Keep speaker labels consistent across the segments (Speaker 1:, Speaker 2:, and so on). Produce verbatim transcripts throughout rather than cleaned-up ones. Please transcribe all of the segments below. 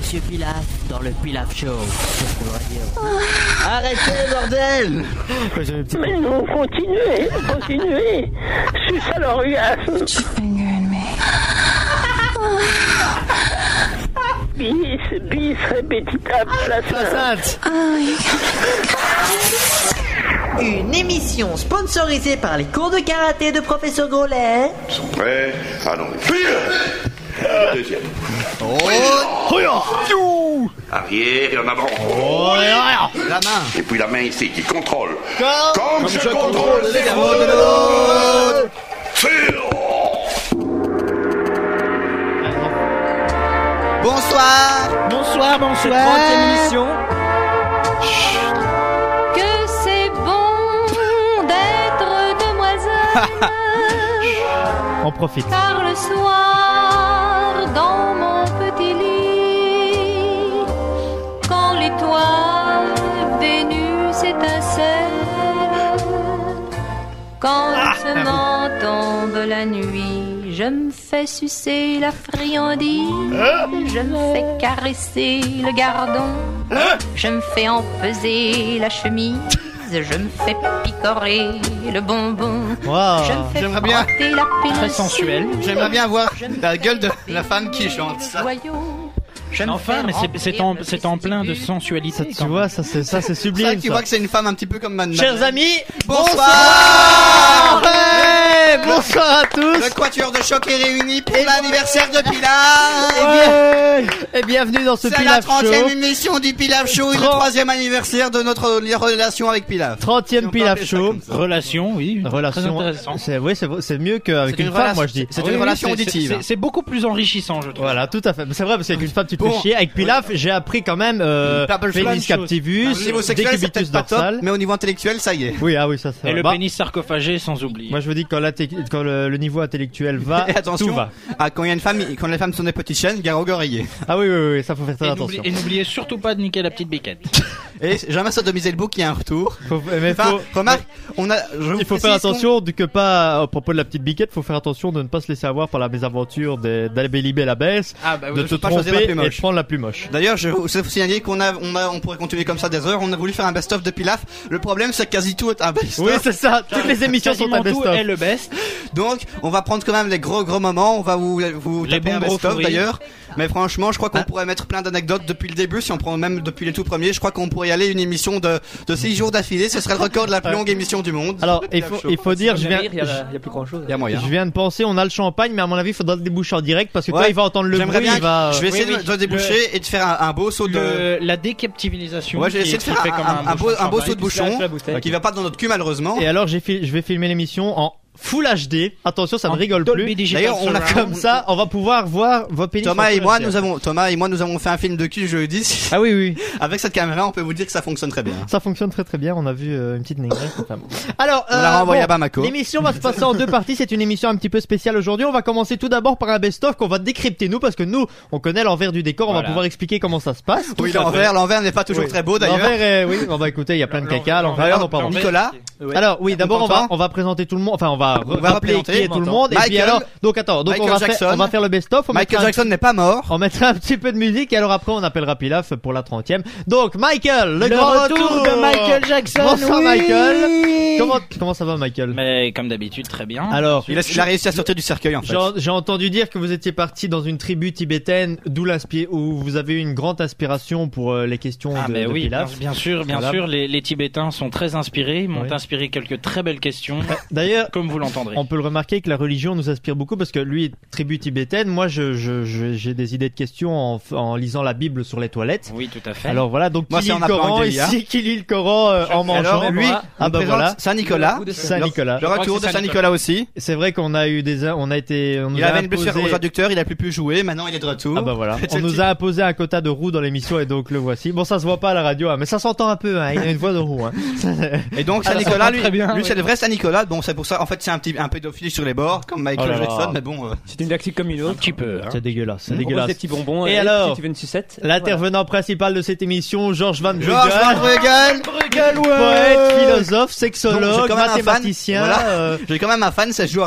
Speaker 1: Monsieur Pilaf dans le Pilaf Show. Qu'est-ce qu'on va dire?
Speaker 2: Arrêtez, bordel!
Speaker 3: Mais non, continuez, continuez. Suce à l'orgasme. Bis, bis, répétitable, placente.
Speaker 1: Une émission sponsorisée par les cours de karaté de professeur Grolet.
Speaker 4: Ils sont prêts? Allons-y. Deuxième.
Speaker 2: Oh,
Speaker 4: Arrière et en avant.
Speaker 2: oh, la main.
Speaker 4: Et puis la main ici qui contrôle.
Speaker 2: Comme,
Speaker 4: Comme je contrôle les cerveaux de l'autre.
Speaker 2: Bonsoir.
Speaker 5: Bonsoir, bonsoir.
Speaker 2: Troisième émission.
Speaker 6: Que c'est bon d'être demoiselle.
Speaker 5: On profite.
Speaker 6: Car le soir, dans mon petit lit, quand l'étoile Vénus étincelle, quand doucement tombe la nuit, je me fais sucer la friandise, je me fais caresser le gardon, je me fais empeser la chemise, je me fais picorer le bonbon,
Speaker 5: Wow.
Speaker 6: je me fais
Speaker 2: J'aimerais bien-
Speaker 6: frotter la péninsule.
Speaker 5: Très sensuel.
Speaker 2: J'aimerais bien voir la gueule de la femme qui chante ça.
Speaker 6: Je me
Speaker 5: Enfin,
Speaker 6: fais
Speaker 5: mais c'est, c'est, en, c'est en plein de sensualité.
Speaker 7: Ça,
Speaker 5: quand
Speaker 7: tu
Speaker 5: même.
Speaker 7: vois, ça c'est ça c'est
Speaker 2: Ça,
Speaker 7: sublime.
Speaker 2: tu
Speaker 7: ça.
Speaker 2: vois que c'est une femme un petit peu comme Madame.
Speaker 7: Chers amis,
Speaker 2: Bonsoir.
Speaker 7: Ouais, bonsoir à tous.
Speaker 2: Le quatuor de choc est réuni pour l'anniversaire de Pilaf.
Speaker 7: Et, bien- et bienvenue dans ce
Speaker 2: C'est la
Speaker 7: Pilaf
Speaker 2: trentième
Speaker 7: Show.
Speaker 2: émission du Pilaf Show et le
Speaker 7: trente
Speaker 2: troisième anniversaire de notre relation avec Pilaf.
Speaker 7: trentième
Speaker 2: Si on peut
Speaker 7: Pilaf
Speaker 2: appeler ça
Speaker 7: Show.
Speaker 2: comme ça.
Speaker 5: Relation, oui. Très
Speaker 7: Relation.
Speaker 5: intéressant.
Speaker 7: C'est oui, c'est c'est mieux qu'avec
Speaker 2: C'est
Speaker 7: une,
Speaker 2: une
Speaker 7: femme,
Speaker 2: relation-
Speaker 7: moi je dis.
Speaker 2: c'est
Speaker 5: Oui,
Speaker 2: une
Speaker 5: oui,
Speaker 2: relation
Speaker 5: c'est-
Speaker 2: auditive.
Speaker 5: C'est, c'est beaucoup plus enrichissant, je trouve.
Speaker 7: Voilà, tout à fait. C'est vrai parce qu'avec une femme tu te
Speaker 2: Bon.
Speaker 7: fais chier. Avec Pilaf, j'ai appris quand même euh,
Speaker 2: Plein de
Speaker 7: pénis
Speaker 2: choses.
Speaker 7: captivus,
Speaker 2: Au niveau sexuel, c'est
Speaker 7: décubitus
Speaker 2: peut-être pas top,
Speaker 7: dorsal.
Speaker 2: mais au niveau intellectuel, ça y est.
Speaker 7: Oui, ah oui, ça c'est
Speaker 5: Et le
Speaker 7: bah,
Speaker 5: pénis sarcophagé, sans oublier.
Speaker 7: moi je vous dis que quand, la té- quand le, le niveau intellectuel va,
Speaker 2: Et attention,
Speaker 7: tout va.
Speaker 2: ah, quand il y a une femme, quand les femmes sont des petites chiennes, gare au gorillé.
Speaker 7: Ah oui, oui, oui, ça faut faire très
Speaker 5: Et,
Speaker 7: attention.
Speaker 5: n'oublie- et n'oubliez surtout pas de niquer la petite biquette.
Speaker 2: Et jamais sodomiser le bouc, il y a un retour.
Speaker 7: Faut- mais
Speaker 2: Enfin,
Speaker 7: faut-
Speaker 2: remarque, on a, je vous
Speaker 7: Il faut
Speaker 2: précise
Speaker 7: faire
Speaker 2: qu'on-
Speaker 7: attention du que pas, à propos de la petite biquette, faut faire attention de ne pas se laisser avoir par la mésaventure de- d'aller libé la baisse,
Speaker 2: Ah, bah,
Speaker 7: de
Speaker 2: oui,
Speaker 7: te
Speaker 2: faut pas choisir la
Speaker 7: tromper
Speaker 2: plus
Speaker 7: et de
Speaker 2: moche.
Speaker 7: prendre la plus moche.
Speaker 2: D'ailleurs, je vous signaler qu'on a, on a, on pourrait continuer comme ça des heures. On a voulu faire un best-of de Pilaf. Le problème, c'est que quasi tout est un best-of.
Speaker 7: Oui, c'est ça. Toutes les émissions sont
Speaker 5: Quasiment
Speaker 7: un
Speaker 5: tout
Speaker 7: best-of.
Speaker 5: est le best.
Speaker 2: Donc, on va prendre quand même les gros gros moments. On va vous, vous
Speaker 5: Les
Speaker 2: taper
Speaker 5: bons
Speaker 2: un
Speaker 5: gros
Speaker 2: best-of
Speaker 5: fous rires.
Speaker 2: d'ailleurs. Mais franchement, je crois qu'on pourrait mettre plein d'anecdotes depuis le début. Si on prend même depuis les tout premiers, je crois qu'on pourrait y aller une émission de, de six jours d'affilée. Ce serait le record de la plus longue émission du monde.
Speaker 7: Alors, il faut, il faut dire, je viens,
Speaker 8: Il y a, il y a plus grand chose.
Speaker 2: Il y a moyen.
Speaker 7: je viens de penser, on a le champagne, mais à mon avis, il faudra le déboucher en direct parce que
Speaker 2: Ouais.
Speaker 7: quand il va entendre le
Speaker 2: J'aimerais
Speaker 7: bruit,
Speaker 2: bien.
Speaker 7: il va.
Speaker 2: Je vais essayer
Speaker 5: oui,
Speaker 2: de,
Speaker 5: oui.
Speaker 2: de déboucher et de faire un, un beau saut de.
Speaker 5: Le, la décaptivalisation.
Speaker 2: Ouais, j'ai
Speaker 5: qui-
Speaker 2: essayé de
Speaker 5: qui
Speaker 2: faire
Speaker 5: fait
Speaker 2: un,
Speaker 5: comme
Speaker 2: un, un beau,
Speaker 5: bouchon
Speaker 2: un beau
Speaker 5: de
Speaker 2: saut de
Speaker 5: champagne.
Speaker 2: bouchon
Speaker 8: la bouteille.
Speaker 2: qui va pas dans notre cul malheureusement.
Speaker 7: Et alors, j'ai fil- je vais filmer l'émission en Full H D. Attention, ça ne
Speaker 5: En
Speaker 7: rigole
Speaker 5: Dolby
Speaker 7: plus.
Speaker 5: Digital
Speaker 2: D'ailleurs, on a
Speaker 5: Surround.
Speaker 7: Comme ça, on va pouvoir voir vos pénis.
Speaker 2: Thomas
Speaker 7: en
Speaker 2: et
Speaker 7: Full
Speaker 2: moi,
Speaker 7: H D.
Speaker 2: nous avons Thomas et moi, nous avons fait un film de cul jeudi.
Speaker 7: Ah oui, oui.
Speaker 2: Avec cette caméra, on peut vous dire que ça fonctionne très bien.
Speaker 7: Ça fonctionne très très bien. On a vu euh, une petite négresse. enfin. Alors,
Speaker 2: On l'a renvoyé à Bamako.
Speaker 7: L'émission va se passer en deux parties. C'est une émission un petit peu spéciale aujourd'hui. On va commencer tout d'abord par un best-of qu'on va décrypter nous parce que nous, on connaît l'envers du décor. On
Speaker 5: Voilà.
Speaker 7: va pouvoir expliquer comment ça se passe.
Speaker 2: Oui,
Speaker 7: Tout à
Speaker 2: l'envers, l'envers n'est pas toujours
Speaker 7: Oui.
Speaker 2: très beau
Speaker 7: fait.
Speaker 2: d'ailleurs.
Speaker 7: L'envers est, oui. On va écouter. Il y a plein de caca. à L'envers.
Speaker 2: D'ailleurs,
Speaker 7: Ah non, pardon.
Speaker 5: l'envers,
Speaker 2: Nicolas,
Speaker 8: Ouais.
Speaker 7: Alors oui, d'abord on va
Speaker 2: content
Speaker 7: on va présenter tout le monde. Enfin, on va
Speaker 2: On va
Speaker 7: rappeler
Speaker 2: représenter,
Speaker 7: qui est tout le
Speaker 2: on
Speaker 7: monde. Et puis
Speaker 2: Michael-
Speaker 7: alors, donc attends, donc on
Speaker 2: Michael
Speaker 7: va faire,
Speaker 2: Jackson.
Speaker 7: on va faire le best-of. On
Speaker 2: Michael
Speaker 7: mettra un-
Speaker 2: Jackson n'est pas mort.
Speaker 7: On mettra un petit peu de musique et alors après on appellera Pilaf pour la trentième. Donc Michael, le,
Speaker 5: Le
Speaker 7: grand
Speaker 5: retour de Michael Jackson.
Speaker 7: Bonsoir
Speaker 5: oui.
Speaker 7: Michael. Comment comment ça va Michael?
Speaker 5: Mais comme d'habitude, très bien.
Speaker 7: Alors,
Speaker 2: Il a, il a réussi à sortir du cercueil en fait.
Speaker 7: j'ai j'ai entendu dire que vous étiez parti dans une tribu tibétaine, d'où l'inspire, où vous avez eu une grande inspiration pour euh, les questions
Speaker 5: Ah
Speaker 7: de,
Speaker 5: mais
Speaker 7: de
Speaker 5: oui, bien,
Speaker 7: Pilaf.
Speaker 5: bien sûr, bien
Speaker 7: Voilà.
Speaker 5: sûr, les, les Tibétains sont très inspirés, ils m'ont
Speaker 7: Oui.
Speaker 5: inspiré quelques très belles questions,
Speaker 7: D'ailleurs,
Speaker 5: comme vous l'entendrez.
Speaker 7: on peut le remarquer que la religion nous inspire beaucoup parce que lui est tribu tibétaine. Moi, je, je, je- j'ai des idées de questions en, en lisant la Bible sur les toilettes.
Speaker 5: Oui, tout à fait.
Speaker 7: Alors voilà, donc
Speaker 2: Moi,
Speaker 7: qui
Speaker 2: c'est
Speaker 7: lit
Speaker 2: en
Speaker 7: le
Speaker 2: appelant
Speaker 7: Coran
Speaker 2: Angelia.
Speaker 7: ici, qui lit le Coran euh, en mangeant.
Speaker 2: Alors lui,
Speaker 7: ah
Speaker 2: on
Speaker 7: bah
Speaker 2: présente
Speaker 7: voilà,
Speaker 2: Saint-Nicolas.
Speaker 7: Saint-Nicolas.
Speaker 2: Le retour
Speaker 5: que
Speaker 2: de
Speaker 5: c'est
Speaker 2: Saint-Nicolas aussi.
Speaker 7: C'est vrai qu'on a eu des, on a été, on nous
Speaker 2: Il
Speaker 7: a
Speaker 2: avait une blessure
Speaker 7: imposé-
Speaker 2: au traducteur, il a plus pu jouer, maintenant il est de retour.
Speaker 7: Ah bah voilà, on nous a imposé un quota de roux dans l'émission et donc le voici. Bon, ça se voit pas à la radio, hein, mais ça s'entend un peu. Hein, il a une voix de roux. Hein.
Speaker 2: Et donc
Speaker 5: Ah, ça
Speaker 2: Saint-Nicolas,
Speaker 5: va
Speaker 2: lui,
Speaker 5: très bien,
Speaker 2: lui
Speaker 5: oui.
Speaker 2: c'est le vrai Saint-Nicolas. Bon, c'est pour ça, en fait, c'est un petit, un pédophile sur les bords, comme Michael
Speaker 7: Oh là là.
Speaker 2: Jackson, mais bon. euh,
Speaker 8: C'est une lactique comme une
Speaker 5: Un
Speaker 8: autre.
Speaker 5: petit peu. Hein.
Speaker 7: C'est dégueulasse, c'est
Speaker 8: On propose
Speaker 7: dégueulasse.
Speaker 8: des petits bonbons.
Speaker 7: Et
Speaker 8: euh,
Speaker 7: alors
Speaker 8: si tu veux une sucette.
Speaker 7: L'intervenant principal de cette émission, Georges Van Bruggen.
Speaker 2: Georges Van Bruggen.
Speaker 7: Poète, philosophe,
Speaker 2: Donc,
Speaker 7: sexologue,
Speaker 2: j'ai quand même un fan.
Speaker 7: mathématicien.
Speaker 2: Voilà.
Speaker 7: euh,
Speaker 2: J'ai quand même un fan, c'est Joe Arnaud.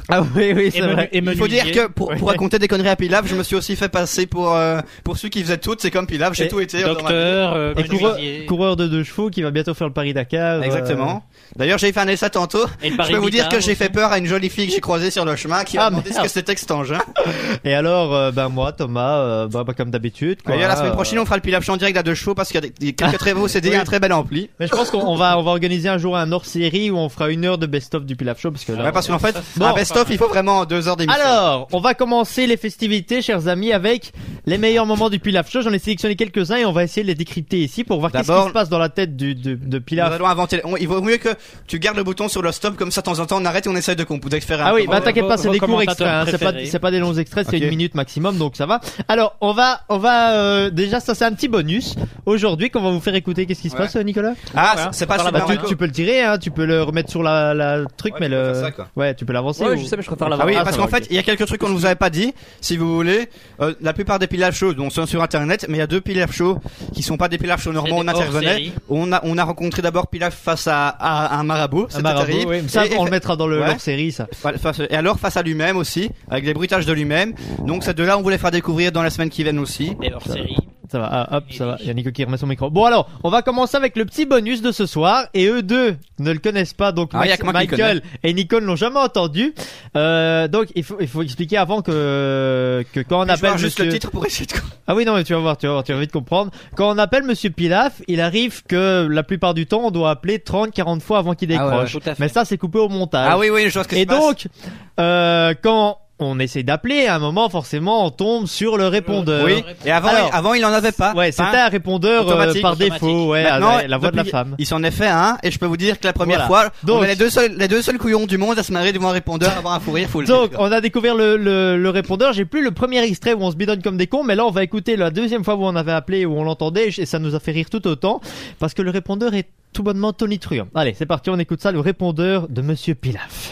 Speaker 7: Ah oui, oui, c'est
Speaker 5: Et menu-
Speaker 7: vrai.
Speaker 5: et
Speaker 2: Il faut dire
Speaker 5: menuisier.
Speaker 2: que pour,
Speaker 7: Ouais.
Speaker 2: pour raconter des conneries à Pilaf, je me suis aussi fait passer pour euh, pour ceux qui faisaient tout. C'est comme Pilaf, j'ai
Speaker 7: Et
Speaker 2: tout été. dans ma vie.
Speaker 5: Docteur, euh,
Speaker 7: Et coureur,
Speaker 5: menuisier.
Speaker 7: coureur de deux chevaux qui va bientôt faire le Paris-Dakar. euh,
Speaker 2: Exactement. D'ailleurs, j'ai fait un essai tantôt.
Speaker 5: Et le
Speaker 2: Je
Speaker 5: Paris
Speaker 2: peux vous dire
Speaker 5: Guitare
Speaker 2: que j'ai
Speaker 5: aussi.
Speaker 2: fait peur à une jolie fille que j'ai croisée sur le chemin qui m'a
Speaker 7: Ah,
Speaker 2: demandé ce
Speaker 7: merde.
Speaker 2: que c'était que cet engin.
Speaker 7: Et alors, euh, ben moi, Thomas, euh, bah, bah, comme d'habitude. quoi,
Speaker 2: D'ailleurs, la semaine
Speaker 7: euh,
Speaker 2: prochaine, on fera le Pilaf en direct à deux chevaux parce qu'il y a des- des- quelques très beaux C D et
Speaker 7: Oui.
Speaker 2: un très bel ampli.
Speaker 7: Mais je pense qu'on on va, on va organiser un jour un hors-série où on fera une heure de best-of du Pilaf Show parce que là,
Speaker 2: Ouais, parce qu'en fait,
Speaker 7: Bon.
Speaker 2: un best-of, il faut vraiment deux heures d'émission.
Speaker 7: Alors, on va commencer les festivités, chers amis, avec les meilleurs moments du Pilaf Show. J'en ai sélectionné quelques-uns et on va essayer de les décrypter ici pour voir qu'est-ce
Speaker 2: D'abord-
Speaker 7: qui se passe dans la tête du, de, de
Speaker 2: Nous
Speaker 7: Pilaf.
Speaker 2: allons inventer. on- Il vaut mieux que tu gardes le bouton sur le stop, comme ça, de temps en temps, on arrête et on essaye de, comp- de faire un.
Speaker 7: Ah oui, bah
Speaker 5: vos-
Speaker 7: t'inquiète pas,
Speaker 5: vos-
Speaker 7: c'est
Speaker 5: vos
Speaker 7: des courts
Speaker 5: commentateurs
Speaker 7: extraits, hein, c'est pas,
Speaker 5: préférés.
Speaker 7: c'est pas des longs extraits, c'est
Speaker 2: Ok.
Speaker 7: une minute maximum, donc ça va. Alors, on va, on va, euh, déjà, ça c'est un petit bonus. Aujourd'hui, qu'on va vous faire écouter, qu'est-ce qui se
Speaker 2: Ouais.
Speaker 7: passe, euh, Nicolas?
Speaker 2: Ah,
Speaker 5: Voilà.
Speaker 2: c'est pas
Speaker 5: Par la
Speaker 2: super
Speaker 7: Bah, tu,
Speaker 2: Marco.
Speaker 7: tu peux le tirer, hein, tu peux le remettre sur la, la truc,
Speaker 2: Ouais,
Speaker 7: mais
Speaker 2: tu peux
Speaker 7: le,
Speaker 2: faire ça, quoi.
Speaker 7: ouais, tu peux l'avancer.
Speaker 8: Ouais,
Speaker 7: ou-
Speaker 8: je sais, mais je préfère
Speaker 2: Ah
Speaker 8: l'avoir.
Speaker 2: oui,
Speaker 7: Ah,
Speaker 2: parce
Speaker 7: ça
Speaker 2: qu'en
Speaker 7: va,
Speaker 2: fait,
Speaker 7: ok.
Speaker 2: il y a quelques trucs qu'on ne vous avait pas dit. Si vous voulez, euh, la plupart des Pilaf Shows, donc sont sur Internet, mais il y a deux Pilaf Shows qui sont pas des Pilaf Shows normaux.
Speaker 5: C'est
Speaker 2: On
Speaker 5: des
Speaker 2: intervenait.
Speaker 5: hors-série.
Speaker 2: On a, on a rencontré d'abord Pilaf face à, à un marabout.
Speaker 7: Un
Speaker 2: C'était
Speaker 7: marabout,
Speaker 2: terrible.
Speaker 7: oui. Ça,
Speaker 2: Et-
Speaker 7: on
Speaker 2: et-
Speaker 7: le mettra dans le,
Speaker 2: Ouais.
Speaker 7: leur série, ça.
Speaker 2: Fa- face- Et alors face à lui-même aussi, avec des bruitages de lui-même. Donc ces deux-là, on voulait faire découvrir dans la semaine qui viennent aussi.
Speaker 5: Et hors série.
Speaker 7: Ça va, ah, hop, ça va. Il y a Nico qui remet son micro. Bon alors, on va commencer avec le petit bonus de ce soir. Et eux deux ne le connaissent pas, donc
Speaker 2: Ah, y a
Speaker 7: Max-
Speaker 2: que moi qui le
Speaker 7: Michael et Nico ne l'ont jamais entendu. Euh, donc il faut, il faut expliquer avant que que quand on
Speaker 2: Puis je vois
Speaker 7: appelle
Speaker 2: juste
Speaker 7: Monsieur...
Speaker 2: le titre pour essayer de.
Speaker 7: Ah oui non mais tu vas voir, tu vas voir, tu vas vite comprendre. Quand on appelle Monsieur Pilaf, il arrive que la plupart du temps on doit appeler trente quarante fois avant qu'il
Speaker 2: Ah ouais,
Speaker 7: décroche.
Speaker 5: ouais, tout à fait.
Speaker 7: Mais ça c'est coupé au montage.
Speaker 2: Ah oui, oui, je vois ce que
Speaker 7: Et
Speaker 2: se passe.
Speaker 7: donc, euh, quand on essaie d'appeler, à un moment, forcément, on tombe sur le répondeur.
Speaker 2: Oui. Et avant,
Speaker 7: Alors-
Speaker 2: il, avant, il en avait pas.
Speaker 7: Ouais, c'était
Speaker 2: Hein.
Speaker 7: un répondeur euh,
Speaker 2: Automatique,
Speaker 7: par
Speaker 5: automatique.
Speaker 7: défaut, ouais,
Speaker 2: Maintenant,
Speaker 7: avec la voix de la
Speaker 2: depuis-
Speaker 7: femme.
Speaker 2: Il s'en est fait un, et je peux vous dire que la première
Speaker 7: Voilà.
Speaker 2: fois,
Speaker 7: Donc-
Speaker 2: on est les deux seuls, les deux seuls couillons du monde à se marrer devant un répondeur, avoir un fou rire, faut le
Speaker 7: Donc,
Speaker 2: dire.
Speaker 7: on a découvert le, le, le répondeur. J'ai plus le premier extrait où on se bidonne comme des cons, mais là, on va écouter la deuxième fois où on avait appelé, où on l'entendait, et ça nous a fait rire tout autant, parce que le répondeur est tout bonnement tonitruant. Allez, c'est parti, on écoute ça, le répondeur de Monsieur Pilaf.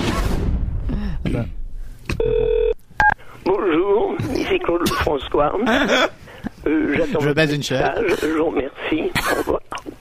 Speaker 7: Attends.
Speaker 3: Bonjour, ici Claude François. Euh, J'attends
Speaker 2: Je
Speaker 3: votre
Speaker 2: baise une chair.
Speaker 3: message. Je vous remercie. Au revoir.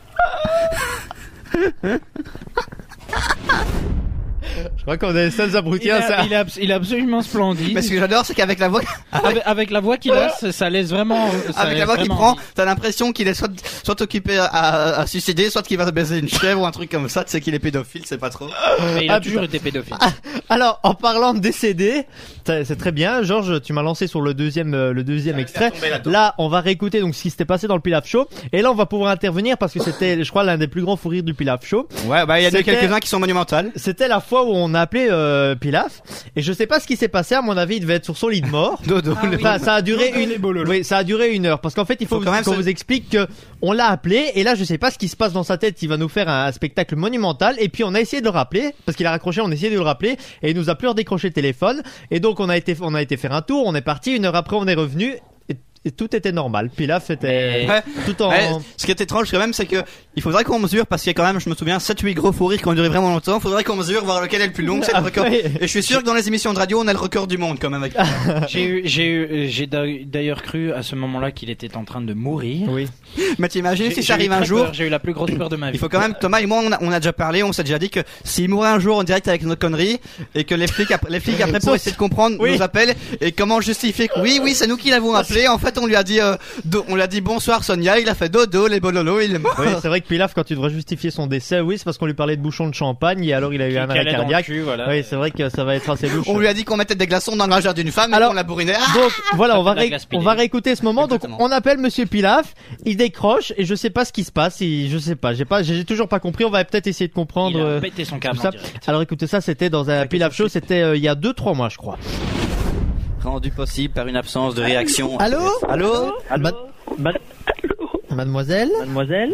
Speaker 7: Je crois qu'on est les seuls abrutis
Speaker 5: Il,
Speaker 7: à
Speaker 5: a-
Speaker 7: ça.
Speaker 5: il, est abs- il est absolument splendide.
Speaker 2: Mais ce que j'adore, c'est qu'avec la voix,
Speaker 5: Avec, avec la voix qu'il a, ça, ça laisse vraiment. ça
Speaker 2: avec
Speaker 5: laisse
Speaker 2: la voix qu'il
Speaker 5: vraiment
Speaker 2: prend,
Speaker 5: envie.
Speaker 2: t'as l'impression qu'il est soit, soit occupé à, à, à suicider, soit qu'il va baiser une chèvre ou un truc comme ça, tu sais qu'il est pédophile, c'est pas trop.
Speaker 5: Mais il a
Speaker 7: Ah,
Speaker 5: toujours
Speaker 7: putain.
Speaker 5: été pédophile.
Speaker 7: Alors, en parlant de décédé, c'est c'est très bien. Georges, tu m'as lancé sur le deuxième, euh, le deuxième extrait.
Speaker 2: tomber là-dedans.
Speaker 7: Là, on va réécouter donc ce qui s'était passé dans le Pilaf Show. Et là, on va pouvoir intervenir parce que c'était, je crois, l'un des plus grands fous rires du Pilaf Show.
Speaker 2: Ouais, bah, il y en a
Speaker 7: C'était-
Speaker 2: quelques-uns qui sont monumentales.
Speaker 7: C'était la fois où on a appelé euh, Pilaf. Et je sais pas ce qui s'est passé. À mon avis, il devait être sur son lit de mort.
Speaker 2: Dodo.
Speaker 7: Enfin, ça a duré une, oui, ça a duré une heure. Parce qu'en fait, il faut,
Speaker 2: Faut quand même
Speaker 7: qu'on
Speaker 2: se-
Speaker 7: vous explique que on l'a appelé. Et là, je sais pas ce qui se passe dans sa tête. Il va nous faire un, un spectacle monumental. Et puis, on a essayé de le rappeler. Parce qu'il a raccroché, on a essayé de le rappeler. Et il nous a plus redécroché le téléphone. Et donc, on a été, on a été faire un tour. On est parti. Une heure après, on est revenu. Et, et tout était normal. Pilaf, c'était
Speaker 2: Ouais.
Speaker 7: tout en...
Speaker 2: Ouais, ce qui est étrange quand même, c'est que il faudrait qu'on mesure, parce qu'il y a quand même, je me souviens, sept huit gros fous rires qui ont duré vraiment longtemps. Faudrait qu'on mesure, voir lequel est le plus long, c'est le
Speaker 7: Ah,
Speaker 2: record.
Speaker 7: ouais.
Speaker 2: Et je suis sûr que dans les émissions de radio, on a le record du monde quand même avec.
Speaker 5: J'ai eu, j'ai eu, j'ai d'a- d'ailleurs cru à ce moment-là qu'il était en train de mourir.
Speaker 7: Oui.
Speaker 2: Mais t'imagines
Speaker 5: J'ai-
Speaker 2: si
Speaker 5: j'ai
Speaker 2: ça
Speaker 5: eu
Speaker 2: arrive
Speaker 5: très
Speaker 2: un jour.
Speaker 5: peur, J'ai eu la plus grosse peur de ma vie.
Speaker 2: Il faut quand même, Thomas et moi, on a, on a déjà parlé, on s'est déjà dit que s'il mourait un jour en direct avec nos conneries, et que les flics, ap- les flics après pour
Speaker 7: Sauf-
Speaker 2: essayer de comprendre,
Speaker 7: Oui.
Speaker 2: nous appellent, et comment justifier que oui, oui, c'est nous qui l'avons appelé, en fait, on lui a dit, euh, do- on lui a dit bonsoir Sonia, il a fait dodo, les bololos, il est mort.
Speaker 7: Oui, c'est vrai que Pilaf, quand tu devrais justifier son décès, oui, c'est parce qu'on lui parlait de bouchon de champagne et alors il a eu
Speaker 5: Qui-
Speaker 7: un
Speaker 5: qui
Speaker 7: arrêt
Speaker 5: allait dans le
Speaker 7: cardiaque.
Speaker 5: cul, voilà.
Speaker 7: Oui, c'est vrai que ça va être assez louche.
Speaker 2: On lui a dit qu'on mettait des glaçons dans le rageur d'une femme, et
Speaker 7: Alors-
Speaker 2: qu'on la bourrinait. Ah
Speaker 7: Donc voilà, on va,
Speaker 5: La
Speaker 7: ré-
Speaker 5: glace
Speaker 7: on
Speaker 5: pilée.
Speaker 7: va réécouter ce moment. Donc
Speaker 2: Exactement.
Speaker 7: on appelle Monsieur Pilaf, il décroche et je sais pas ce qui se passe. Il, je sais pas, j'ai pas, j'ai toujours pas compris. On va peut-être essayer de comprendre.
Speaker 5: Il a
Speaker 7: euh,
Speaker 5: pété son
Speaker 7: tout
Speaker 5: câble
Speaker 7: ça.
Speaker 5: en direct.
Speaker 7: Alors écoutez, ça c'était dans un Pilaf Show, c'était euh, il y a deux trois mois, je crois.
Speaker 9: Rendu possible par une absence de réaction.
Speaker 7: Allô,
Speaker 2: Allô?
Speaker 7: Ma-
Speaker 8: Ma-
Speaker 7: Mademoiselle.
Speaker 8: Mademoiselle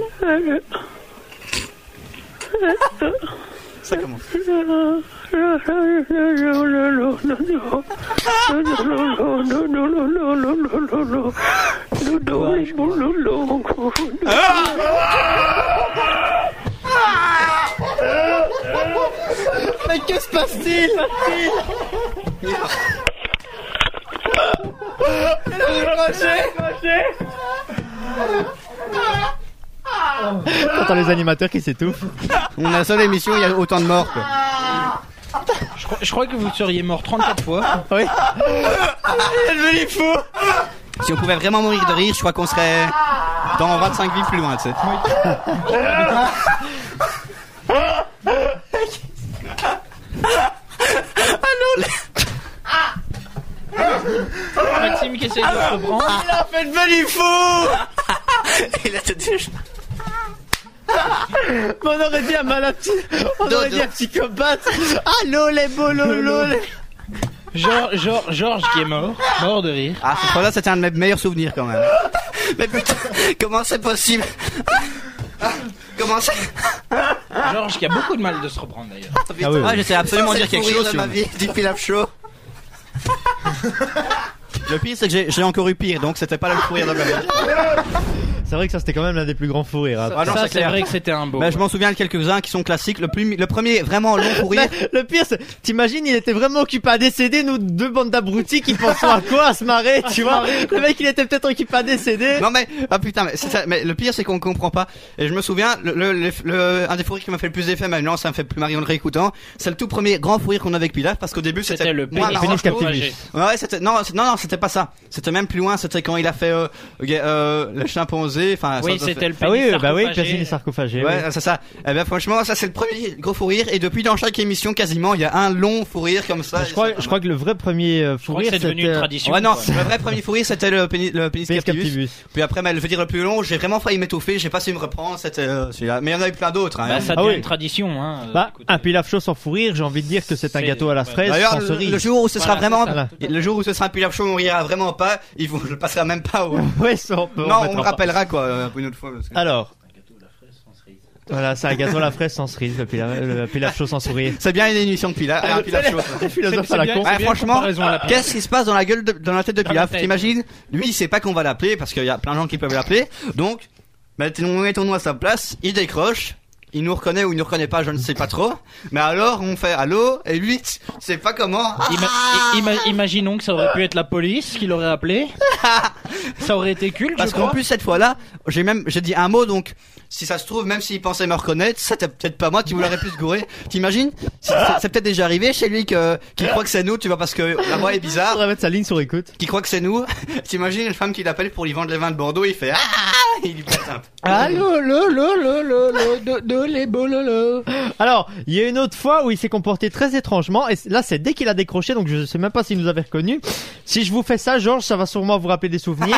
Speaker 2: Ça commence.
Speaker 7: Mais que se passe-t-il? T'entends les animateurs qui s'étouffent.
Speaker 2: On a la seule émission, il y a autant de morts, quoi.
Speaker 5: crois, je crois que vous seriez mort trente-quatre fois.
Speaker 7: Oui. Elle me dit fou.
Speaker 2: Si on pouvait vraiment mourir de rire, je crois qu'on serait dans vingt-cinq vies plus loin, tu sais.
Speaker 5: Maxime qui essaie de se reprendre.
Speaker 7: Il a fait le venu fou.
Speaker 2: Il a tout dit.
Speaker 7: On aurait dit un malade, on aurait dit un psychopathe. Allô les bololo.
Speaker 5: Georges, Georges, Georges qui est mort, mort de rire.
Speaker 2: Ah, cette fois-là, c'était un de mes meilleurs souvenirs quand même. Mais putain, comment c'est possible? Comment c'est?
Speaker 5: Georges qui a beaucoup de mal de se reprendre d'ailleurs.
Speaker 2: Ah, putain.
Speaker 7: Ah oui, oui.
Speaker 2: Ah, j'essaie absolument de dire quelque chose
Speaker 9: de
Speaker 2: sur
Speaker 9: ma vie,
Speaker 2: du Pilaf Show. Le pire, c'est que j'ai, j'ai encore eu pire, donc c'était pas le fou rire de ma vie.
Speaker 7: C'est vrai que ça c'était quand même l'un des plus grands fous rires. Hein.
Speaker 2: Ah non,
Speaker 5: ça,
Speaker 2: c'est
Speaker 5: c'est
Speaker 2: clair.
Speaker 5: vrai que c'était un beau.
Speaker 2: Bah, je m'en souviens de quelques-uns qui sont classiques. Le, plus, le premier vraiment long fou rire.
Speaker 7: Mais le pire, c'est, t'imagines, il était vraiment occupé à décéder, nous deux bandes d'abrutis qui pensons à quoi, à se marrer, tu vois. Le mec, il était peut-être occupé à décéder.
Speaker 2: Non mais ah putain mais, c'est ça, mais le pire c'est qu'on comprend pas et je me souviens le, le, le, le- un des fous rires qui m'a fait le plus d'effet maintenant ça me fait plus marrer en le réécoutant c'est le tout premier grand fou rire qu'on a avec Pilaf parce qu'au début c'était,
Speaker 5: C'était le
Speaker 2: moins
Speaker 5: pénis-
Speaker 2: marrant,
Speaker 7: pénis
Speaker 2: je trouve.
Speaker 7: captivus.
Speaker 2: Ouais c'était non c'est- non non c'était pas ça c'était même plus loin c'était quand il a fait euh, euh, le chimpanzé enfin
Speaker 5: Oui,
Speaker 2: ça-
Speaker 5: c'était le
Speaker 7: Ah oui,
Speaker 5: pénis
Speaker 7: oui, bah oui,
Speaker 5: sarcophagé.
Speaker 7: Cassini sarcophagé.
Speaker 2: ouais c'est ça eh ben franchement ça c'est le premier gros fou rire et depuis dans chaque émission quasiment il y a un long fou rire comme ça
Speaker 7: Je crois, je crois que le vrai premier euh,
Speaker 5: Je
Speaker 7: fou
Speaker 5: crois que
Speaker 7: rire
Speaker 5: c'est devenu une
Speaker 7: c'était
Speaker 5: tradition.
Speaker 2: ouais non
Speaker 5: quoi.
Speaker 2: le vrai premier fou rire c'était le pénis le pénis
Speaker 7: Pénis
Speaker 2: captivus.
Speaker 7: captivus.
Speaker 2: Puis après mais le veux dire le plus long j'ai vraiment failli m'étouffer j'ai pas su me reprendre c'était euh, celui-là mais il y en a eu plein d'autres hein.
Speaker 5: Bah, ça
Speaker 7: Ah
Speaker 5: devient
Speaker 7: oui.
Speaker 5: une tradition. Hein. euh,
Speaker 7: Bah,
Speaker 5: écoutez.
Speaker 7: un Pilaf Show sans fou rire, j'ai envie de dire que c'est un
Speaker 5: C'est-
Speaker 7: gâteau à la
Speaker 5: ouais.
Speaker 7: fraise
Speaker 2: D'ailleurs,
Speaker 7: sans
Speaker 2: le,
Speaker 7: cerise.
Speaker 2: le jour où ce sera
Speaker 5: Voilà,
Speaker 2: vraiment,
Speaker 7: c'est ça.
Speaker 2: le jour où ce sera un Pilaf Show, on rira vraiment pas. Il faut, je le passerai même pas. Au...
Speaker 7: Ouais, ça on peut.
Speaker 2: non, on
Speaker 7: mettra
Speaker 2: le
Speaker 7: pas.
Speaker 2: rappellera quoi euh, une autre fois. Parce que...
Speaker 7: Alors. Voilà, c'est un gâteau à la fraise sans cerise, le Pilaf, le Pilaf Chaud sans sourire.
Speaker 2: C'est bien une émission de Pilaf, un Pilaf Show. ça.
Speaker 7: Les philosophes à la
Speaker 5: bien-
Speaker 7: con.
Speaker 5: c'est
Speaker 2: Ouais,
Speaker 5: bien
Speaker 2: franchement,
Speaker 5: comparaison à la pièce.
Speaker 2: qu'est-ce qui se passe dans la gueule, de, dans la tête de
Speaker 5: Dans
Speaker 2: Pilaf
Speaker 5: la tête.
Speaker 2: T'imagines Lui, il sait pas qu'on va l'appeler parce qu'il y a plein de gens qui peuvent l'appeler. Donc, mettons- mettons-nous à sa place. Il décroche. Il nous reconnaît ou il nous reconnaît pas, je ne sais pas trop. Mais alors, on fait allô et lui, tu sais pas comment.
Speaker 5: Ima- i- ima- imaginons que ça aurait pu être la police qui l'aurait appelé. Ça aurait été culte,
Speaker 2: Parce
Speaker 5: je
Speaker 2: qu'en
Speaker 5: crois.
Speaker 2: plus cette fois-là, j'ai même j'ai dit un mot donc si ça se trouve même s'il pensait me reconnaître, c'était peut-être pas moi qui vous l'aurais pu se gourer. T'imagines C'est c'est peut-être déjà arrivé chez lui que qui croit que c'est nous, tu vois parce que la voix est
Speaker 7: On
Speaker 2: bizarre,
Speaker 7: va mettre sa ligne sur écoute.
Speaker 2: qui croit que c'est nous. T'imagines une femme qui l'appelle pour lui vendre les vins de Bordeaux, il fait ah il lui pète un peu.
Speaker 7: Allô, lo, lo, lo, lo, lo, do, do, les bololo. Alors, il y a une autre fois où il s'est comporté très étrangement, et là c'est dès qu'il a décroché, donc je sais même pas s'il nous avait reconnu. Si je vous fais ça, Georges, ça va sûrement vous rappeler des souvenirs.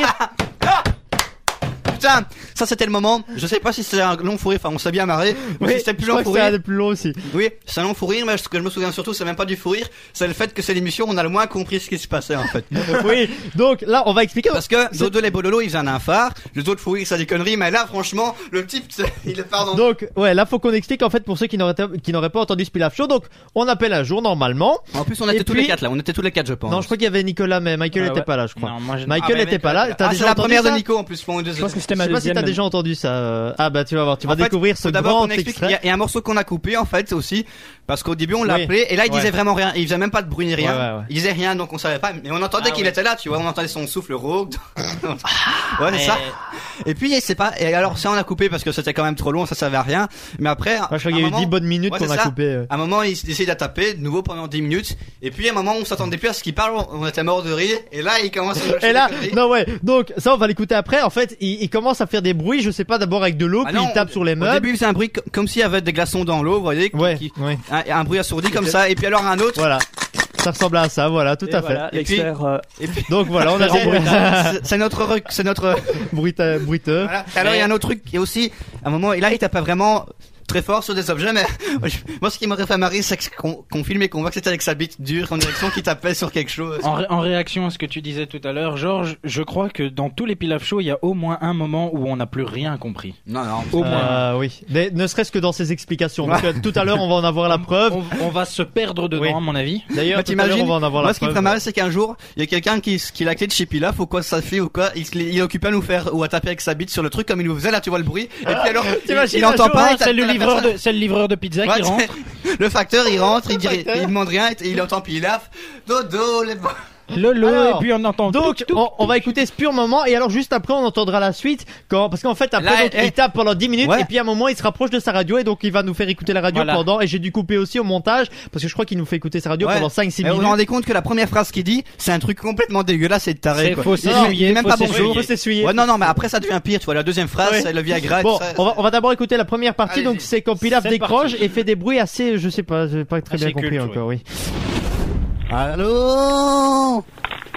Speaker 2: Putain, ça c'était le moment. Je sais pas si c'était un long fou rire, enfin on s'est bien marré. Ou si c'était plus
Speaker 7: je
Speaker 2: long
Speaker 7: crois que
Speaker 2: fou
Speaker 7: c'est un
Speaker 2: rire.
Speaker 7: des plus longs aussi.
Speaker 2: Oui, c'est un long fou rire, mais ce que je me souviens surtout, c'est même pas du fou rire, c'est le fait que c'est l'émission où on a le moins compris ce qui se passait en fait.
Speaker 7: Oui, donc là on va expliquer.
Speaker 2: Parce que Dodo les Bololo il faisait un phare, les autres fou rire ça des conneries, mais là franchement le type c'est- il est pardon.
Speaker 7: Donc, ouais, là faut qu'on explique en fait pour ceux qui n'auraient qui n'auraient pas entendu ce Pilaf Show. Donc, on appelle un jour normalement.
Speaker 2: En plus on était
Speaker 7: Et
Speaker 2: tous
Speaker 7: puis-
Speaker 2: les quatre là, on était tous les quatre je pense.
Speaker 7: Non, je crois qu'il y avait Nicolas, mais Michael
Speaker 5: Ah
Speaker 7: n'était
Speaker 5: ouais.
Speaker 7: pas là, je crois.
Speaker 5: Non, moi, je-
Speaker 7: Michael
Speaker 2: Ah, mais
Speaker 7: n'était pas là. T'as
Speaker 2: Ah,
Speaker 7: déjà
Speaker 2: c'est la
Speaker 7: entendu
Speaker 2: première de
Speaker 7: ça
Speaker 2: Nico en plus. Bon,
Speaker 8: Je pense que c'était
Speaker 7: Je
Speaker 8: ma
Speaker 7: sais pas si
Speaker 8: deuxième.
Speaker 7: t'as
Speaker 8: mais-
Speaker 7: déjà entendu ça. euh. Ah bah tu vas voir, tu vas
Speaker 2: En fait,
Speaker 7: découvrir ce
Speaker 2: faut d'abord
Speaker 7: grand
Speaker 2: qu'on explique, il y,
Speaker 7: extrait.
Speaker 2: a- il y a un morceau qu'on a coupé en fait aussi parce qu'au début on
Speaker 7: Oui.
Speaker 2: l'appelait et là il disait
Speaker 7: Ouais.
Speaker 2: vraiment rien, il faisait même pas de bruit ni rien,
Speaker 7: Ouais, ouais, ouais.
Speaker 2: il disait rien donc on savait pas mais on entendait
Speaker 5: Ah,
Speaker 2: qu'il
Speaker 5: ouais.
Speaker 2: était là, tu vois, on entendait son souffle rauque. ouais, c'est
Speaker 5: Mais-
Speaker 2: ça. Et puis c'est pas et alors ça on a coupé parce que c'était quand même trop long, ça servait à rien. Mais après
Speaker 7: Moi, je crois
Speaker 2: à
Speaker 7: qu'il y a
Speaker 2: un
Speaker 7: eu
Speaker 2: moment-
Speaker 7: dix bonnes minutes
Speaker 2: Ouais,
Speaker 7: qu'on
Speaker 2: c'est
Speaker 7: a
Speaker 2: ça.
Speaker 7: coupé. euh.
Speaker 2: À un moment, il essayait de taper de nouveau pendant dix minutes. Et puis, à un moment, on s'attendait plus à ce qu'il parle. On était mort de rire. Et là, il commence à lâcher
Speaker 7: Et là,
Speaker 2: des conneries.
Speaker 7: non ouais, donc ça on va l'écouter après. En fait, il, il commence à faire des bruits, je sais pas, d'abord avec de l'eau,
Speaker 2: Ah
Speaker 7: puis
Speaker 2: non,
Speaker 7: il tape sur les
Speaker 2: Au
Speaker 7: meubles.
Speaker 2: début, c'est un bruit co- comme s'il y avait des glaçons dans l'eau, vous voyez. qui-
Speaker 7: Ouais,
Speaker 2: qui-
Speaker 7: ouais.
Speaker 2: un, un bruit assourdi comme ça. Et puis alors un autre.
Speaker 7: Voilà. Ça ressemble à ça, voilà, tout
Speaker 8: Et
Speaker 7: à
Speaker 8: voilà,
Speaker 2: Et puis-
Speaker 8: l'expert, euh,
Speaker 2: Et puis,
Speaker 7: fait. Donc voilà, on a
Speaker 2: c'est-
Speaker 7: des
Speaker 2: c'est- c'est notre, rec- c'est notre.
Speaker 7: bruiteux. bruiteux.
Speaker 2: Voilà. Et alors, il y a un autre truc qui est aussi, à un moment, et là, il tapait vraiment très fort sur des objets, mais moi, ce qui m'aurait fait marrer, c'est qu'on qu'on filmait, qu'on voit que c'était avec sa bite dure en direction qui tapait sur quelque chose.
Speaker 5: En, ré- en réaction à ce que tu disais tout à l'heure, Georges, je crois que dans tous les Pilaf Show, il y a au moins un moment où on n'a plus rien compris.
Speaker 2: Non, non.
Speaker 5: Au moins.
Speaker 7: Euh, oui, mais ne serait-ce que dans ses explications. Donc, euh, tout à l'heure, on va en avoir la preuve.
Speaker 5: On, on va se perdre dedans,
Speaker 7: Oui.
Speaker 5: à mon avis.
Speaker 7: D'ailleurs,
Speaker 2: Mais
Speaker 7: tout à l'heure,
Speaker 2: t'imagines,
Speaker 7: on va en avoir la
Speaker 2: moi, ce qui me
Speaker 7: preuve.
Speaker 2: ferait marrer, c'est qu'un jour, il y a quelqu'un qui, qui a la clé de chez Pilaf, ou quoi, ça fait, ou quoi, il, se- il est occupé à nous faire, ou à taper avec sa bite sur le truc, comme il nous faisait, là, tu vois le bruit, et puis alors, il,
Speaker 7: T'imagines
Speaker 2: il
Speaker 7: un
Speaker 2: entend
Speaker 7: jour,
Speaker 2: pas,
Speaker 5: Ah,
Speaker 2: il tape
Speaker 5: c'est le
Speaker 2: la
Speaker 5: livreur
Speaker 2: personne.
Speaker 5: de, c'est le livreur de pizza
Speaker 2: Ouais,
Speaker 5: qui rentre.
Speaker 2: c'est- le facteur, il rentre, il dit,
Speaker 7: facteur.
Speaker 2: il demande rien, et il entend, puis il lave, dodo, les bo-
Speaker 5: Lolo,
Speaker 7: Alors,
Speaker 5: et puis on entend
Speaker 7: Donc,
Speaker 5: touc, touc.
Speaker 7: on, on va écouter ce pur moment et alors juste après on entendra la suite quand parce qu'en fait après
Speaker 2: Là,
Speaker 7: donc,
Speaker 2: eh,
Speaker 7: il tape pendant dix minutes
Speaker 2: ouais.
Speaker 7: et puis à un moment il se rapproche de sa radio et donc il va nous faire écouter la radio
Speaker 5: Voilà.
Speaker 7: pendant et j'ai dû couper aussi au montage parce que je crois qu'il nous fait écouter sa radio
Speaker 2: Ouais.
Speaker 7: pendant cinq six
Speaker 2: Mais vous
Speaker 7: minutes.
Speaker 2: vous rendez compte que la première phrase qu'il dit, c'est un truc complètement dégueulasse et taré.
Speaker 5: C'est
Speaker 2: quoi.
Speaker 5: faut
Speaker 2: Il- il-
Speaker 5: s'essuyer,
Speaker 2: il est même
Speaker 5: faut
Speaker 2: pas
Speaker 5: s'essuyer.
Speaker 2: bonjour.
Speaker 7: Faut s'essuyer.
Speaker 2: Ouais, non, non, mais après ça devient pire. Tu vois, la deuxième phrase,
Speaker 7: Ouais.
Speaker 2: c'est le Viagra. et
Speaker 7: Bon,
Speaker 2: tout ça.
Speaker 7: on va, on va d'abord écouter la première partie,
Speaker 2: Allez-y.
Speaker 7: donc c'est quand Pilaf
Speaker 5: C'est
Speaker 7: décroche
Speaker 5: parti.
Speaker 7: et fait des bruits assez, je sais pas, j'ai pas très
Speaker 5: Assez
Speaker 7: bien compris
Speaker 5: culte,
Speaker 7: encore, oui.
Speaker 2: Allô.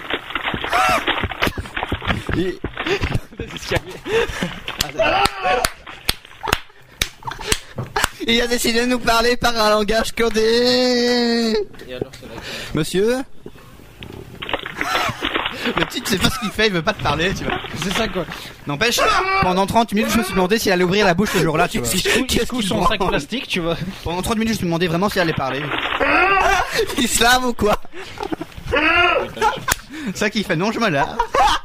Speaker 2: Il... Il a décidé de nous parler par un langage codé. Monsieur. Le petit, tu sais pas ce qu'il fait, il veut pas te parler, tu vois.
Speaker 5: C'est ça quoi.
Speaker 2: N'empêche, pendant trente minutes, je me suis demandé s'il allait ouvrir la bouche ce jour-là, tu vois.
Speaker 5: Il couche son sac plastique, tu vois.
Speaker 2: Pendant trente minutes, je me demandais vraiment s'il allait parler. Il se lave ou quoi? C'est ça qu'il fait, non, je me lave.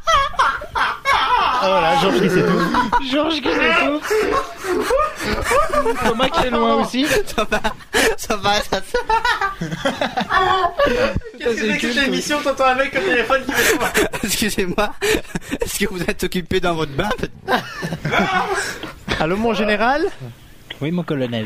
Speaker 7: Ah voilà, Georges qui sait tout.
Speaker 5: Georges qui sait tout. Thomas qui est loin aussi.
Speaker 2: Ça va, ça va, ça
Speaker 7: Qu'est-ce que c'est que cette émission, t'entends un mec au téléphone qui fait quoi?
Speaker 2: Excusez-moi, est-ce que vous êtes occupé dans votre bain?
Speaker 7: Allô mon général?
Speaker 5: Oui, mon colonel.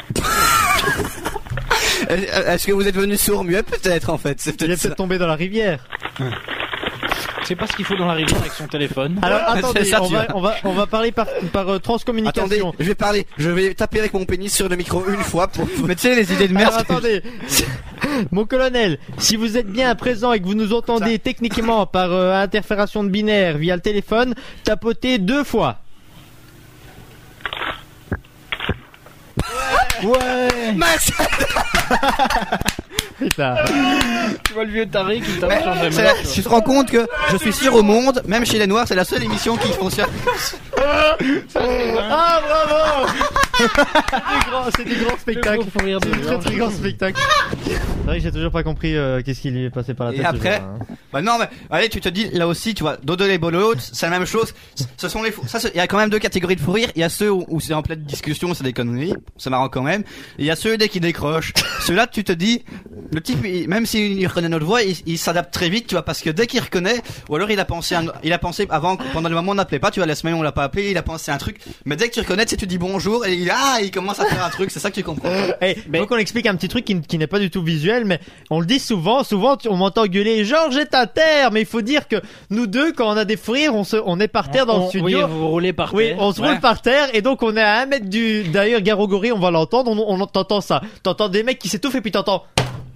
Speaker 2: Est-ce que vous êtes venu sourd-muet peut-être en fait? C'est
Speaker 7: Il est
Speaker 2: peut-être ça.
Speaker 7: peut-être tombé dans la rivière.
Speaker 5: C'est pas ce qu'il faut dans la rivière avec son téléphone.
Speaker 7: Alors attendez,
Speaker 2: C'est ça,
Speaker 7: on,
Speaker 2: tu
Speaker 7: va,
Speaker 2: vois.
Speaker 7: on, va, on va parler par, par euh,
Speaker 2: Attendez,
Speaker 7: transcommunication.
Speaker 2: je vais parler, je vais taper avec mon pénis sur le micro une fois pour... Mais tu sais, les idées de merde...
Speaker 7: Alors attendez, mon colonel, si vous êtes bien présent et que vous nous entendez techniquement par euh, interfération de binaire via le téléphone, tapotez deux fois. Ouais.
Speaker 2: Max.
Speaker 7: Putain.
Speaker 5: Tu vois le vieux taré qui tape
Speaker 2: Mais
Speaker 5: sur le
Speaker 2: c'est la- tu te rends compte que je suis sûr au monde, même chez les Noirs, c'est la seule émission qui fonctionne.
Speaker 7: Ah bravo. C'est du grand, c'est du grand spectacle.
Speaker 5: Le gros fou rire de
Speaker 7: C'est du très
Speaker 5: Georges.
Speaker 7: très grand spectacle. C'est vrai que j'ai toujours pas compris euh, qu'est-ce qui lui est passé par la tête.
Speaker 2: Et
Speaker 7: ce
Speaker 2: après,
Speaker 7: jour-là, hein.
Speaker 2: bah non, mais allez, tu te dis là aussi, tu vois, Dodo les Bolots, c'est la même chose. Ce sont les fous. Ça, c'est- il y a quand même deux catégories de fou rire. Il y a ceux où, où c'est en pleine discussion, c'est des conneries, c'est marrant quand même. Et il y a ceux dès qu'ils décrochent. Ceux-là, tu te dis, le type, il- même s'il reconnaît notre voix, il, il s'adapte très vite, tu vois, parce que dès qu'il reconnaît, ou alors il a pensé, un- il a pensé avant, pendant le moment on n'appelait pas, tu vois, la semaine on l'a pas appelé, il a pensé un truc. Mais dès que tu reconnais, tu sais, tu dis bonjour et il, ah, il commence à faire un truc. C'est ça que tu comprends.
Speaker 7: Eh, faut qu'on explique un petit truc qui, n- qui n'est pas du tout visuel, mais on le dit souvent, souvent tu- on m'entend gueuler Georges est à terre, mais il faut dire que nous deux, quand on a des fous rires, on se, on est par terre dans
Speaker 5: On-
Speaker 7: le studio.
Speaker 5: Oui, vous roulez par
Speaker 7: Oui,
Speaker 5: terre.
Speaker 7: on se
Speaker 5: Ouais.
Speaker 7: roule par terre et donc on est à un mètre du. D'ailleurs, Garogori, on va l'entendre, on, on t'entend ça. T'entends des mecs qui s'étouffent et puis t'entends.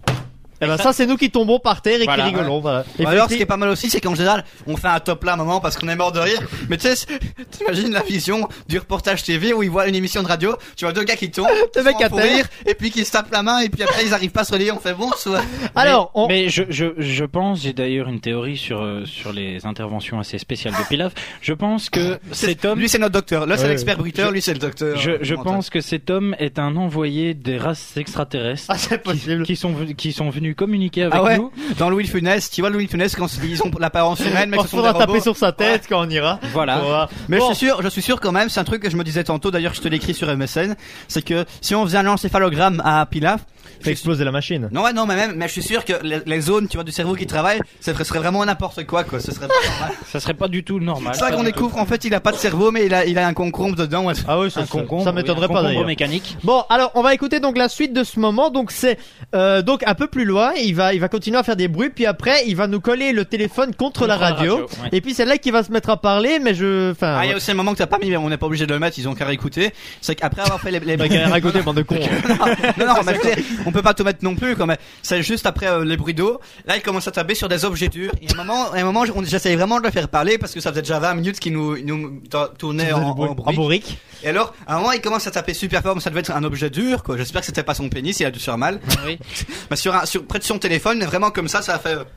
Speaker 7: Eh ben ça, c'est nous qui tombons par terre et
Speaker 5: Voilà.
Speaker 7: qui rigolons. Voilà. Et
Speaker 2: Ou alors,
Speaker 7: fait-
Speaker 2: ce qui est pas mal aussi, c'est qu'en général, on fait un top là à un moment parce qu'on est mort de rire. Mais tu sais, c'est- t'imagines la vision du reportage T V où ils voient une émission de radio, tu vois deux gars qui tombent,
Speaker 7: Le mec
Speaker 2: qui
Speaker 7: à
Speaker 2: font
Speaker 7: terre.
Speaker 2: rire, et puis qui se tapent la main, et puis après ils arrivent pas à se relier, on fait bon, soit.
Speaker 7: Alors, on.
Speaker 5: Mais je, je, je pense, j'ai d'ailleurs une théorie sur, euh, sur les interventions assez spéciales de Pilaf. Je pense que cet homme,
Speaker 2: Lui, c'est notre docteur. Là, c'est
Speaker 7: Ouais.
Speaker 2: l'expert bruiteur,
Speaker 5: Je-
Speaker 2: lui, c'est le docteur.
Speaker 5: je, je
Speaker 2: mental.
Speaker 5: pense que cet homme est un envoyé des races extraterrestres
Speaker 7: Ah, c'est possible.
Speaker 5: qui sont, ve- qui sont venus communiquer avec
Speaker 2: Ah ouais,
Speaker 5: nous.
Speaker 2: dans Louis de Funès, tu vois Louis de Funès quand ils ont l'apparence humaine, mais
Speaker 7: On
Speaker 2: que ce sont
Speaker 7: faudra
Speaker 2: des
Speaker 7: taper
Speaker 2: robots.
Speaker 7: sur sa tête quand on ira.
Speaker 5: Voilà.
Speaker 7: Faudra-
Speaker 2: Mais
Speaker 7: Bon.
Speaker 2: je suis sûr, je suis sûr quand même, c'est un truc que je me disais tantôt, d'ailleurs je te l'écris sur M S N, c'est que si on faisait un encéphalogramme à Pilaf,
Speaker 7: Fait exploser la machine.
Speaker 2: non ouais non mais même, mais je suis sûr que les, les zones, tu vois, du cerveau qui travaillent, ça serait, serait vraiment n'importe quoi quoi, ce serait pas normal.
Speaker 5: Ça serait pas du tout normal.
Speaker 2: C'est ça qu'on découvre, en fait il a pas de cerveau mais il a, il a un concombre dedans. Ouais.
Speaker 7: Ah oui, ça,
Speaker 5: Un
Speaker 7: ça-
Speaker 5: concombre,
Speaker 7: ça m'étonnerait
Speaker 5: oui, un
Speaker 7: pas
Speaker 5: concombre
Speaker 7: d'ailleurs.
Speaker 5: mécanique.
Speaker 7: Bon, alors on va écouter donc la suite de ce moment. Donc c'est euh, donc un peu plus loin. Il va il va continuer à faire des bruits. Puis après il va nous coller le téléphone contre, la
Speaker 5: Contre la
Speaker 7: radio.
Speaker 5: radio, ouais.
Speaker 7: Et puis c'est là qu'il va se mettre à parler. Mais je enfin.
Speaker 2: Ah il y
Speaker 7: ouais.
Speaker 2: a aussi un moment que t'as pas mis, mais on n'est pas obligé de le mettre, ils ont qu'à réécouter. C'est qu'après avoir fait les, les...
Speaker 7: Bah, galère à côté, bande de cons.
Speaker 2: non, non, mais je veux dire, on peut pas tout mettre non plus, quoi, mais c'est juste après euh, les bruits d'eau. Là, il commence à taper sur des objets durs. Et à un moment, à un moment, on- j'essayais vraiment de le faire parler parce que ça faisait déjà vingt minutes qu'il nous, il nous ta- tournait en, en
Speaker 7: En
Speaker 2: bruit.
Speaker 7: bourrique.
Speaker 2: Et alors, à un moment, il commence à taper super fort, mais ça devait être un objet dur, quoi. J'espère que c'était pas son pénis, il a dû se faire mal.
Speaker 5: Oui.
Speaker 2: Mais sur un, sur, près de son téléphone, vraiment comme ça, ça a fait, euh,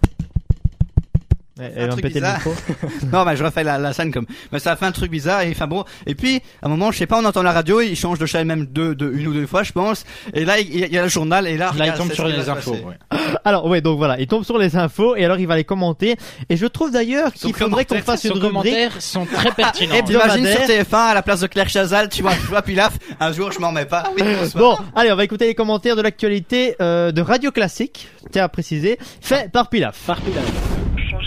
Speaker 7: Elle
Speaker 2: un
Speaker 7: va me
Speaker 2: truc
Speaker 7: péter le
Speaker 2: bizarre.
Speaker 7: micro.
Speaker 2: non, mais je refais la, la scène comme, mais ça a fait un truc bizarre, et enfin bon. Et puis, à un moment, je sais pas, on entend la radio, il change de chaîne même deux, deux, une ou deux fois, je pense. Et là, il, il y a le journal, et là,
Speaker 5: Là, il
Speaker 2: regarde,
Speaker 5: tombe
Speaker 2: c'est
Speaker 5: sur
Speaker 2: ce qui
Speaker 5: les
Speaker 2: va se
Speaker 5: infos.
Speaker 2: passer.
Speaker 5: ouais.
Speaker 7: Alors ouais, donc voilà, il tombe sur les infos et alors il va les commenter. Et je trouve d'ailleurs qu'il
Speaker 2: Son
Speaker 7: faudrait qu'on
Speaker 2: commentaire,
Speaker 7: fasse
Speaker 5: Ses
Speaker 7: une rubrique.
Speaker 5: commentaires sont très pertinents.
Speaker 7: Eh bien,
Speaker 2: T'imagines sur
Speaker 7: hebdomadaire.
Speaker 2: T F un à la place de Claire Chazal, tu vois, tu vois Pilaf, un jour je m'en mets pas. Oui, bonsoir.
Speaker 7: Bon, allez, on va écouter les commentaires de l'actualité euh, de Radio Classique, tiens à préciser, fait par Pilaf.
Speaker 5: Par Pilaf.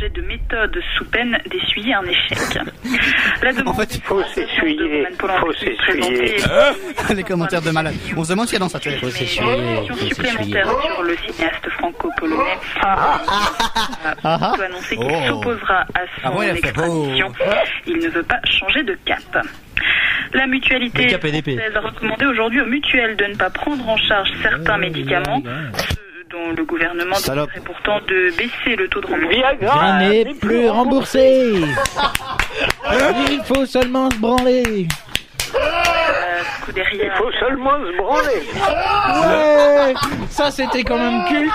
Speaker 10: changer de méthode sous peine d'essuyer un échec. La demande
Speaker 2: En fait,
Speaker 3: faut s'essuyer, faut s'essuyer.
Speaker 2: Les commentaires de malade. On se demande ce qu'il y a dans sa tête.
Speaker 5: Faut s'essuyer,
Speaker 10: Question
Speaker 5: faut s'essuyer.
Speaker 10: supplémentaire sur le cinéaste franco-polonais.
Speaker 7: Ah ah.
Speaker 10: peut annoncer qu'il
Speaker 2: Oh.
Speaker 10: s'opposera à son
Speaker 2: Ah bon, il a fait
Speaker 10: extradition. Il ne veut pas changer de cap. La mutualité
Speaker 7: Le cap P D P.
Speaker 10: française a recommandé aujourd'hui aux mutuelles de ne pas prendre en charge certains médicaments, ceux dont le gouvernement
Speaker 2: Salope.
Speaker 10: déciderait pourtant de baisser le taux de remboursement.
Speaker 3: Viagra
Speaker 5: Rien n'est plus remboursé. Il faut seulement se branler.
Speaker 10: Euh, Scudéria-
Speaker 3: Il faut seulement se branler.
Speaker 5: Ouais, ça c'était quand même culte.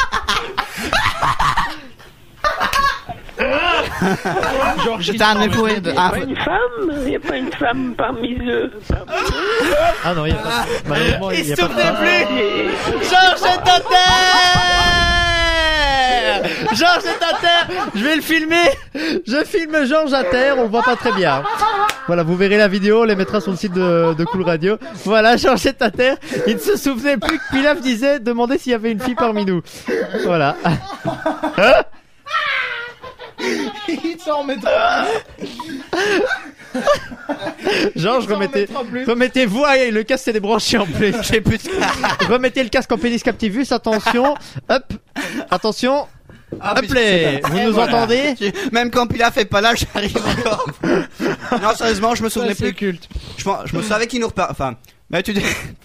Speaker 5: Genre,
Speaker 2: J'étais un époué de.
Speaker 3: Il n'y a
Speaker 2: Ah,
Speaker 3: pas une femme, il n'y a pas une femme parmi eux.
Speaker 7: Ah non, il y a pas. Malheureusement, il Il y a se pas de souvenait femme. plus. Georges est à terre. Georges est à terre. Je vais le filmer. Je filme Georges à terre. On le voit pas très bien. Voilà, vous verrez la vidéo. On les mettra sur le site de, de Cool Radio. Voilà, Georges est à terre. Il ne se souvenait plus que Pilaf disait demander s'il y avait une fille parmi nous. Voilà. Hein?
Speaker 5: Il s'en remettra.
Speaker 7: Georges, remettez, remettez-vous. Ah, le casque s'est débranché en plus.
Speaker 2: j'ai plus de.
Speaker 7: Remettez le casque en pédiscaptivus. Attention. Hop. Attention.
Speaker 2: Ah,
Speaker 7: Hop
Speaker 2: putain,
Speaker 7: les.
Speaker 2: c'est ça.
Speaker 7: Vous
Speaker 2: Et
Speaker 7: nous
Speaker 2: voilà.
Speaker 7: entendez?
Speaker 2: Même quand Pilaf est pas là, j'arrive encore. Non, sérieusement, je me souvenais
Speaker 5: c'est
Speaker 2: plus.
Speaker 5: culte.
Speaker 2: Je, m'en- je me savais qu'il nous reparle. Enfin, mais tu dis.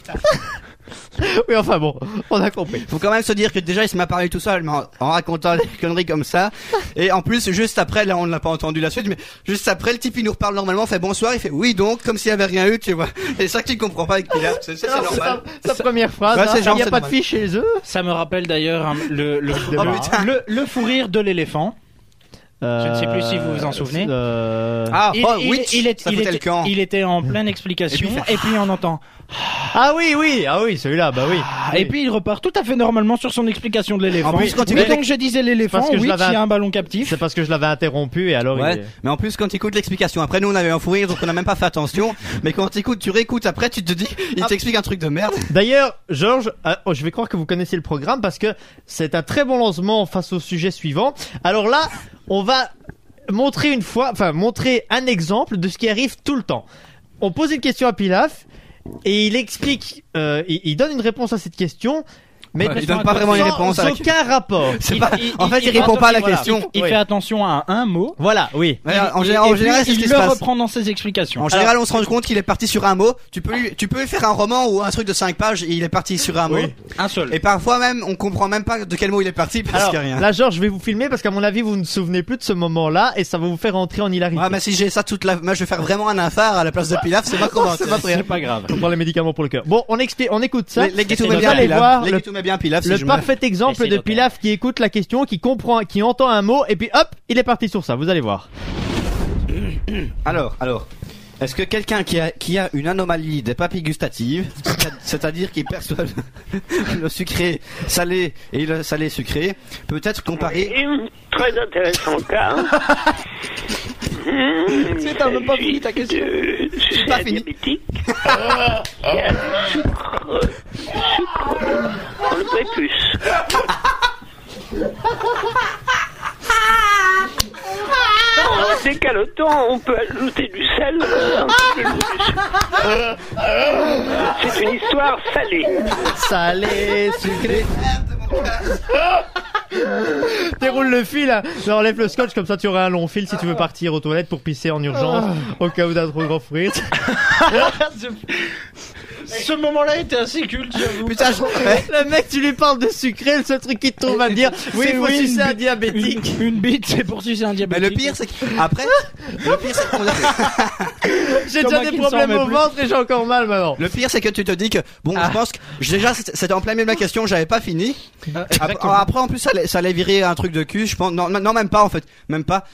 Speaker 7: Oui, enfin bon, on a compris.
Speaker 2: Faut quand même se dire que déjà il se m'a parlé tout seul, mais en, en racontant des conneries comme ça. Et en plus, juste après, là on n'a pas entendu la suite, mais juste après, le type il nous reparle normalement, fait bonsoir, il fait oui donc, comme s'il y avait rien eu, tu vois. Et c'est ça que tu comprends pas avec Pilaf, c'est c'est- c'est normal.
Speaker 7: Sa première phrase,
Speaker 2: Ouais,
Speaker 7: hein.
Speaker 2: c'est genre,
Speaker 7: il n'y a
Speaker 2: c'est
Speaker 7: pas de
Speaker 2: normal.
Speaker 7: fille chez eux.
Speaker 5: Ça me rappelle d'ailleurs hein, le, le,
Speaker 2: Oh,
Speaker 5: le,
Speaker 2: putain.
Speaker 5: le, le fou rire de l'éléphant. Je ne sais plus si vous vous en souvenez.
Speaker 7: Euh...
Speaker 2: Ah,
Speaker 5: Il,
Speaker 2: oh,
Speaker 5: il-
Speaker 2: Witch,
Speaker 5: il est-
Speaker 2: ça
Speaker 5: il
Speaker 2: foutait
Speaker 5: était,
Speaker 2: le camp.
Speaker 5: il était en pleine explication
Speaker 2: Et puis, il fait-
Speaker 5: et puis on entend
Speaker 7: Ah oui, oui, ah oui, celui-là, bah oui.
Speaker 5: et puis il repart tout à fait normalement sur son explication de l'éléphant.
Speaker 2: En plus, quand il
Speaker 5: Et
Speaker 2: écoute-
Speaker 5: donc je disais l'éléphant,
Speaker 7: parce que je
Speaker 5: oui, il y
Speaker 7: l'avais-
Speaker 5: a un ballon captif.
Speaker 7: C'est parce que je l'avais interrompu et alors
Speaker 2: Ouais,
Speaker 7: il est...
Speaker 2: mais en plus quand tu écoutes l'explication, après nous on avait un fou rire donc on a même pas fait attention, mais quand tu écoutes, tu réécoutes après, tu te dis, il
Speaker 7: Ah.
Speaker 2: t'explique un truc de merde.
Speaker 7: D'ailleurs, Georges, euh, oh, je vais croire que vous connaissez le programme parce que c'est un très bon lancement face au sujet suivant. Alors là, on va montrer une fois, enfin montrer un exemple de ce qui arrive tout le temps. On pose une question à Pilaf et il explique, euh, il, il donne une réponse à cette question, mais
Speaker 2: Ouais, il donne pas vraiment une
Speaker 7: sans
Speaker 2: réponse à la
Speaker 7: aucun rapport.
Speaker 2: C'est
Speaker 5: Il-
Speaker 2: pas...
Speaker 5: il-
Speaker 2: En fait,
Speaker 5: il-
Speaker 2: il,
Speaker 5: il-
Speaker 2: répond pas à la
Speaker 7: voilà.
Speaker 2: question.
Speaker 5: Il
Speaker 7: Oui.
Speaker 5: fait attention à un mot.
Speaker 7: Voilà, oui.
Speaker 2: Ouais, en,
Speaker 5: Et-
Speaker 2: gé- en
Speaker 5: et puis,
Speaker 2: général, c'est ce qui
Speaker 5: il
Speaker 2: se
Speaker 5: le
Speaker 2: passe.
Speaker 5: reprend dans ses explications.
Speaker 2: En général, on se rend compte qu'il est parti sur un mot. Tu peux lui, tu peux lui faire un roman ou un truc de cinq pages et il est parti sur un mot.
Speaker 7: Oui.
Speaker 5: Un seul.
Speaker 2: Et parfois même, on comprend même pas de quel mot il est parti parce
Speaker 7: Alors,
Speaker 2: qu'il y a rien.
Speaker 7: là, Georges, je vais vous filmer parce qu'à mon avis, vous ne vous souvenez plus de ce moment-là et ça va vous faire entrer en hilarité.
Speaker 2: Ouais, mais si j'ai ça toute la, moi je vais faire vraiment un infart à la place de Pilaf, c'est pas comment.
Speaker 7: C'est pas très
Speaker 5: C'est pas grave.
Speaker 7: On prend les médicaments pour le cœur. Bon, on explique, on écoute ça.
Speaker 2: Les, les guitous
Speaker 7: Et
Speaker 2: met
Speaker 7: vous
Speaker 2: bien
Speaker 7: allez
Speaker 2: Pilaf.
Speaker 7: voir
Speaker 2: Les
Speaker 7: le,
Speaker 2: guitous met bien Pilaf. si
Speaker 7: le
Speaker 2: je me-
Speaker 7: parfait exemple
Speaker 5: Essaye
Speaker 7: de
Speaker 5: de
Speaker 7: Pilaf qui écoute la question, qui comprend, qui entend un mot et puis hop, il est parti sur ça. Vous allez voir.
Speaker 2: Alors, alors. Est-ce que quelqu'un qui a, qui a une anomalie des papilles gustatives, c'est-à-dire qui perçoit le, le sucré salé et le salé sucré, peut être comparé.
Speaker 3: Et, très intéressant cas.
Speaker 5: C'est t'as même pas fini ta question.
Speaker 3: Je
Speaker 2: J'ai
Speaker 3: suis
Speaker 2: pas
Speaker 3: un
Speaker 2: fini.
Speaker 3: diabétique. Il y a du sucre, du sucre dans le prépuce. En décalotant, on peut ajouter du sel. un peu de sucre. C'est une histoire salée.
Speaker 7: Salé, sucré. Déroule le fil, hein. Enlève le scotch, comme ça tu auras un long fil si tu veux partir aux toilettes pour pisser en urgence, au cas où t'as trop grand fruit.
Speaker 5: Ce moment-là était assez culte, j'avoue.
Speaker 2: Putain, je...
Speaker 7: Le mec, tu lui parles de sucré, le seul truc qu'il te trouve à dire, oui,
Speaker 5: C'est-
Speaker 7: oui,
Speaker 5: oui,
Speaker 7: c'est
Speaker 5: une
Speaker 7: un
Speaker 5: bite-
Speaker 7: diabétique.
Speaker 5: Une, une bite, c'est pour sucer un
Speaker 2: Mais
Speaker 5: diabétique.
Speaker 2: le pire, c'est qu'après, le pire, c'est qu'on-
Speaker 7: J'ai
Speaker 5: Comment
Speaker 7: déjà des
Speaker 5: qu'il s'en
Speaker 7: problèmes
Speaker 5: remet
Speaker 7: au
Speaker 5: plus.
Speaker 7: ventre et j'ai encore mal maintenant.
Speaker 2: le pire, c'est que tu te dis que, bon, je pense que, déjà, c'était c'était en plein milieu de ma question, j'avais pas fini. Après,
Speaker 5: Exactement.
Speaker 2: après, en plus, ça allait, ça allait virer un truc de cul, je pense, non, non, non, même pas, en fait, même pas.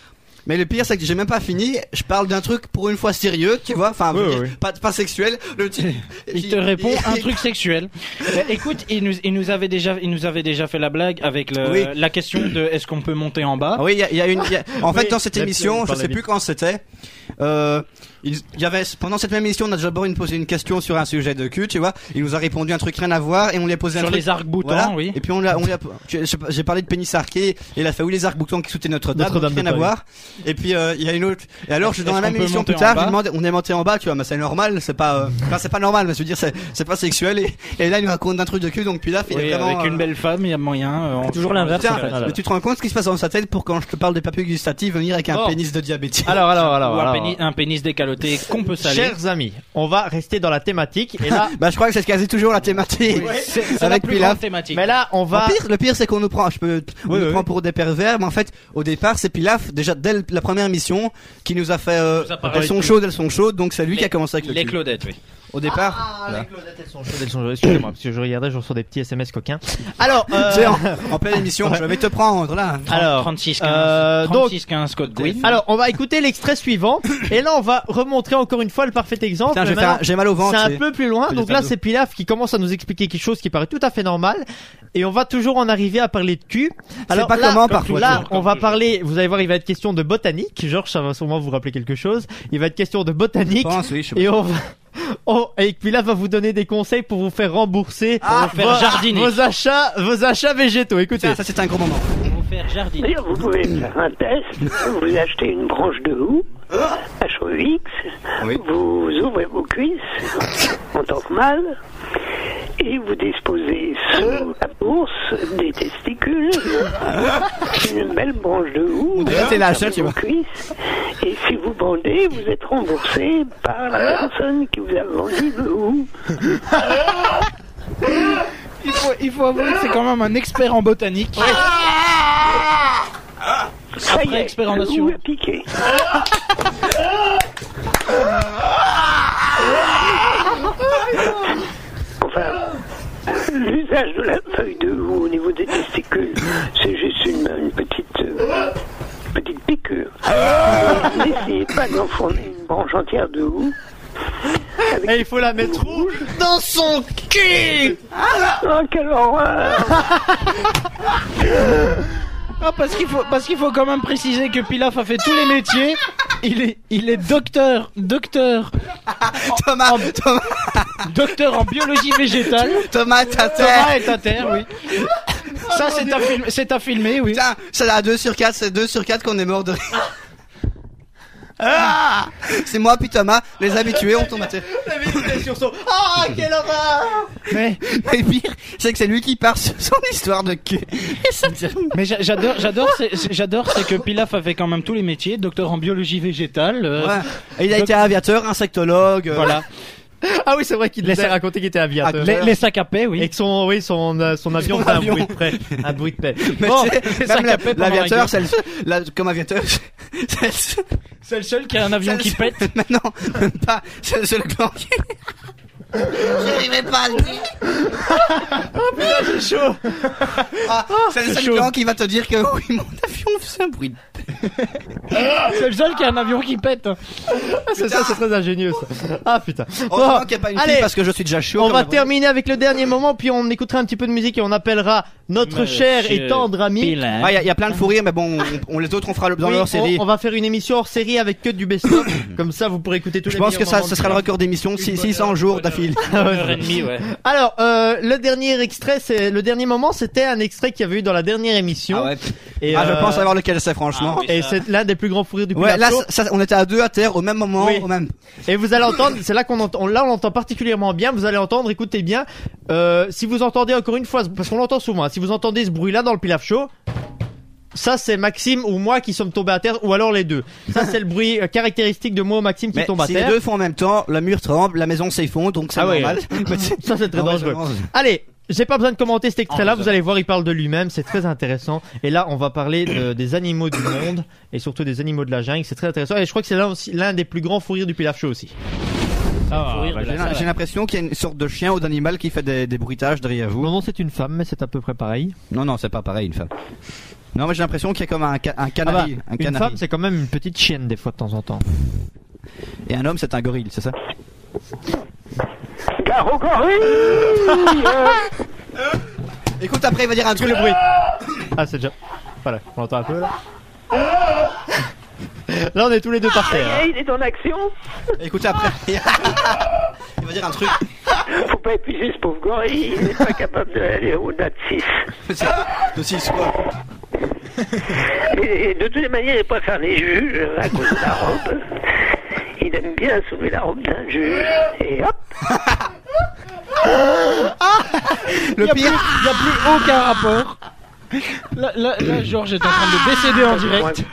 Speaker 2: Mais le pire, c'est que j'ai même pas fini. Je parle d'un truc pour une fois sérieux, tu vois. Enfin,
Speaker 7: Oui,
Speaker 2: je veux
Speaker 7: oui.
Speaker 2: dire, pas, pas sexuel. Le type,
Speaker 5: Il te répond un truc sexuel. Mais écoute, il nous, il nous avait déjà, il nous avait déjà fait la blague avec le,
Speaker 2: Oui.
Speaker 5: la question de est-ce qu'on peut monter en bas.
Speaker 2: Ah oui, il y a, il y a une. il y a- En fait,
Speaker 7: Oui,
Speaker 2: dans cette
Speaker 7: la-
Speaker 2: émission, je
Speaker 7: pardon,
Speaker 2: sais
Speaker 7: David.
Speaker 2: plus quand c'était. Euh, il il y avait pendant cette même émission, on a d'abord une posé une question sur un sujet de cul, tu vois. Il nous a répondu un truc rien à voir et on lui a posé un
Speaker 5: Sur
Speaker 2: truc.
Speaker 5: les arcs-boutants,
Speaker 2: Voilà.
Speaker 5: oui.
Speaker 2: Et puis on l'a, on lui a, tu- j'ai parlé de pénis arqué et il a fait oui les arcs-boutants qui soutenaient Notre-Dame,
Speaker 7: Notre-Dame
Speaker 2: donc rien
Speaker 7: de
Speaker 2: à
Speaker 7: Paris.
Speaker 2: voir. Et puis euh, il y a une autre. Et alors, je dans
Speaker 5: Est-ce
Speaker 2: la même
Speaker 5: qu'on peut
Speaker 2: émission
Speaker 5: monter
Speaker 2: plus
Speaker 5: en
Speaker 2: tard,
Speaker 5: bas
Speaker 2: je demande, on est monté en bas, tu vois, mais c'est normal, c'est pas, euh, enfin c'est pas normal, mais je veux dire c'est, c'est pas sexuel et, et là il nous raconte un truc de cul, donc puis là il
Speaker 5: Oui,
Speaker 2: est vraiment.
Speaker 5: avec une
Speaker 2: euh,
Speaker 5: belle femme, il y a moyen. euh, on-
Speaker 8: Toujours l'inverse.
Speaker 2: Tiens,
Speaker 8: en fait.
Speaker 2: mais tu te rends compte ce qui se passe dans sa tête pour quand je te parle des papilles gustatives venir avec un
Speaker 7: Bon.
Speaker 2: pénis de diabétique.
Speaker 7: Alors, alors, alors,
Speaker 5: Ou un
Speaker 7: alors.
Speaker 5: pénis, un pénis décaloté qu'on peut saler.
Speaker 7: Chers amis, on va rester dans la thématique. Et là,
Speaker 2: Bah je crois que c'est quasi toujours la thématique.
Speaker 5: C'est c'est la
Speaker 2: Avec
Speaker 5: plus
Speaker 2: Pilaf.
Speaker 5: grande thématique.
Speaker 7: mais là, on va.
Speaker 2: Le pire, le pire c'est qu'on nous prend, je peux, on
Speaker 7: Oui,
Speaker 2: nous
Speaker 7: oui.
Speaker 2: prend pour des pervers, mais en fait, au départ, c'est Pilaf, déjà dès le- la première mission, qui nous a fait, euh,
Speaker 5: nous a parlé
Speaker 2: elles sont
Speaker 5: de-
Speaker 2: chaudes, elles sont chaudes, donc c'est lui qui a commencé avec le
Speaker 5: Les
Speaker 2: cul.
Speaker 5: Claudettes, oui.
Speaker 2: Au départ.
Speaker 7: Ah,
Speaker 2: voilà.
Speaker 7: les Claudettes, elles sont chaudes, elles sont chaudes. Excusez-moi, parce que je regardais, je reçois des petits S M S coquins. Alors, euh,
Speaker 2: Tu sais, en, en pleine émission, je vais te prendre là.
Speaker 7: alors,
Speaker 5: trente-six quinze.
Speaker 7: euh, donc,
Speaker 5: trente-six quinze code Queen.
Speaker 7: alors, on va écouter l'extrait suivant. Et là, on va remontrer encore une fois le parfait exemple.
Speaker 2: Putain,
Speaker 7: Mais
Speaker 2: j'ai, fait
Speaker 7: maintenant,
Speaker 2: un- j'ai mal au ventre.
Speaker 7: c'est un
Speaker 2: c'est-
Speaker 7: peu plus loin.
Speaker 2: J'ai
Speaker 7: Donc
Speaker 2: fait
Speaker 7: là,
Speaker 2: dos.
Speaker 7: c'est Pilaf qui commence à nous expliquer quelque chose qui paraît tout à fait normal. Et on va toujours en arriver à parler de cul. Alors
Speaker 2: pas
Speaker 7: là,
Speaker 2: comment,
Speaker 7: comme
Speaker 2: parfois,
Speaker 7: là,
Speaker 2: toujours,
Speaker 7: on va parler, vous allez voir, il va être question de botanique. Georges, ça va sûrement vous rappeler quelque chose. Il va être question de botanique.
Speaker 2: Je pense, oui, je sais pas.
Speaker 7: Et on va, oh, et puis là va vous donner des conseils pour vous faire rembourser
Speaker 2: Ah,
Speaker 5: pour vous faire
Speaker 7: vos,
Speaker 5: jardiner.
Speaker 7: vos achats, vos achats végétaux. Écoutez.
Speaker 2: Tiens, ça c'est un gros moment.
Speaker 5: Pour vous faire jardiner.
Speaker 3: D'ailleurs, vous pouvez faire un test. Vous achetez une branche de houx, H O X,
Speaker 2: Oui.
Speaker 3: vous ouvrez vos cuisses en tant que mâle et vous disposez sous la bourse des testicules une belle branche de houx.
Speaker 2: On dirait que t'es la chatte, tu
Speaker 3: vos
Speaker 2: vois.
Speaker 3: cuisses. Et si vous bandez, vous êtes remboursé par la personne qui vous a vendu le houx.
Speaker 5: Il faut, il faut avouer que c'est quand même un expert en botanique.
Speaker 3: Ça
Speaker 5: Après
Speaker 3: y est,
Speaker 5: expert en
Speaker 3: le
Speaker 5: assurance.
Speaker 3: houx a piqué. Enfin, l'usage de la feuille de houx au niveau des testicules, c'est juste une, une petite, euh, petite piqûre. N'essayez pas d'enfourner une branche entière de houx.
Speaker 7: Et il faut la mettre rouge dans son cul.
Speaker 3: Oh, quelle horreur!
Speaker 5: Ah, parce qu'il faut, parce qu'il faut quand même préciser que Pilaf a fait tous les métiers. Il est, il est docteur, docteur,
Speaker 2: Thomas, Thomas,
Speaker 5: docteur en biologie végétale.
Speaker 2: Thomas, ta terre.
Speaker 5: Thomas est à terre, oui. Ça, c'est à, film- c'est à filmer, oui.
Speaker 2: Putain, c'est à deux sur quatre, c'est deux sur quatre qu'on est mort de rire. Ah, c'est moi puis Thomas, les habitués, on tombe à terre.
Speaker 7: La méditation son. Ah, quelle horreur.
Speaker 5: Mais,
Speaker 2: Mais le pire, c'est que c'est lui qui part sur son histoire de cul. Et ça me-
Speaker 5: mais j'a- j'adore, j'adore, c'est, c'est- j'adore, c'est que Pilaf a fait quand même tous les métiers, docteur en biologie végétale. euh,
Speaker 2: Ouais. Et il a été aviateur, insectologue. euh,
Speaker 5: Voilà.
Speaker 7: Ah oui, c'est vrai qu'il
Speaker 5: Les
Speaker 7: nous a
Speaker 5: sacs-
Speaker 7: raconté qu'il était aviateur.
Speaker 5: Les, les sacs à paix, oui.
Speaker 7: Et que son, oui, son, euh, son avion
Speaker 2: Son
Speaker 7: fait un
Speaker 2: avion.
Speaker 7: bruit de paix. Un bruit de paix.
Speaker 2: Mais
Speaker 7: Bon,
Speaker 2: tu sais,
Speaker 5: ça
Speaker 2: même la-
Speaker 5: capait pendant la
Speaker 2: l'aviateur,
Speaker 5: guerre.
Speaker 2: c'est le seul, la- comme aviateur, c'est le seul-
Speaker 5: C'est le seul qui a un avion qui
Speaker 2: c'est le
Speaker 5: pète.
Speaker 2: seul- Mais non, même pas, c'est le seul clan qui... J'arrivais pas à le dire.
Speaker 7: c'est chaud.
Speaker 2: Ah, c'est le
Speaker 5: c'est
Speaker 2: seul
Speaker 5: chaud.
Speaker 2: clan qui va te dire que oui, mon avion faisait un bruit de
Speaker 5: C'est le seul qui a un avion qui pète.
Speaker 7: Ah, c'est ça, c'est très ingénieux, ça. Ah, putain.
Speaker 2: Heureusement
Speaker 7: Bon,
Speaker 2: qu'il n'y a pas une
Speaker 7: allez,
Speaker 2: fille parce que je suis déjà chaud.
Speaker 7: on
Speaker 2: comme
Speaker 7: va
Speaker 2: la-
Speaker 7: terminer avec le dernier moment, puis on écoutera un petit peu de musique et on appellera notre
Speaker 5: Monsieur
Speaker 7: cher et tendre ami.
Speaker 5: Pilaf.
Speaker 2: Ah, il y, a- il y a plein de fou rires, mais bon, on, on les autres on fera le, dans
Speaker 7: Oui,
Speaker 2: leur
Speaker 7: on,
Speaker 2: série.
Speaker 7: on va faire une émission hors série avec que du best-of. Comme ça, vous pourrez écouter tous les
Speaker 2: Je pense que
Speaker 7: meilleurs
Speaker 2: ça,
Speaker 7: moments
Speaker 2: ce
Speaker 7: de
Speaker 2: sera le
Speaker 7: Pilaf.
Speaker 2: record d'émission, six- six cents jours d'affilée.
Speaker 5: Une heure et demie, ouais.
Speaker 7: Alors, euh, le dernier extrait, c'est le dernier moment, c'était un extrait qu'il y avait eu dans la dernière émission.
Speaker 2: Ah ouais.
Speaker 7: Et,
Speaker 2: Ah, je
Speaker 7: euh,
Speaker 2: pense savoir lequel c'est, franchement.
Speaker 5: Ah oui.
Speaker 7: Et c'est l'un des plus grands fous rires du
Speaker 2: Ouais,
Speaker 7: Pilaf
Speaker 2: là,
Speaker 7: Show.
Speaker 2: ça, on était à deux à terre au même moment,
Speaker 7: Oui.
Speaker 2: au même.
Speaker 7: Et vous allez entendre, c'est là qu'on entend, là on l'entend particulièrement bien. Vous allez entendre, écoutez bien. Euh, si vous entendez encore une fois, parce qu'on l'entend souvent, hein, si vous entendez ce bruit-là dans le Pilaf Show, ça c'est Maxime ou moi qui sommes tombés à terre, ou alors les deux. Ça c'est le bruit euh, caractéristique de moi ou Maxime qui
Speaker 2: Mais
Speaker 7: tombe à
Speaker 2: si
Speaker 7: terre.
Speaker 2: les deux font en même temps, le mur tremble, la maison s'effondre, donc c'est
Speaker 7: Ah ouais.
Speaker 2: normal.
Speaker 7: Ça c'est très
Speaker 2: Non, ouais,
Speaker 7: dangereux.
Speaker 2: vraiment, c'est-
Speaker 7: Allez, j'ai pas besoin de commenter cet extrait-là,
Speaker 5: Oh,
Speaker 7: vous allez voir, il parle de lui-même, c'est très intéressant. Et là, on va parler de- des animaux du monde, et surtout des animaux de la jungle, c'est très intéressant. Et je crois que c'est là aussi l'un des plus grands fous rires du Pilaf Show aussi.
Speaker 5: Faut rire de
Speaker 2: J'ai
Speaker 5: la
Speaker 2: j'ai
Speaker 5: salade.
Speaker 2: l'impression qu'il y a une sorte de chien ou d'animal qui fait des, des bruitages derrière vous.
Speaker 7: Non, non, c'est une femme, mais c'est à peu près pareil.
Speaker 2: Non, non, c'est pas pareil, une femme. Non, mais j'ai l'impression qu'il y a comme un, ca- un
Speaker 7: Ah bah,
Speaker 2: canari. un
Speaker 7: une
Speaker 2: canari.
Speaker 7: femme, c'est quand même une petite chienne des fois de temps en temps.
Speaker 2: Et un homme, c'est un gorille, c'est ça?
Speaker 3: Garo gorille.
Speaker 2: Écoute, après, il va dire un truc.
Speaker 7: Le bruit. Ah, c'est déjà. Voilà, on l'entend un peu là. Là, on est tous les deux par terre.
Speaker 3: Ah, il est en action.
Speaker 2: Écoute, après. Il va dire un truc.
Speaker 3: Faut pas épuiser ce pauvre gorille. Il n'est pas capable d'aller au-delà de six.
Speaker 2: De six quoi?
Speaker 3: Et de toutes les manières, il préfère les juges à cause de la robe. Il aime bien soulever la robe d'un juge. Et hop.
Speaker 5: Le pire, il n'y a plus aucun rapport. Là, là, là, Georges est en train de décéder en direct.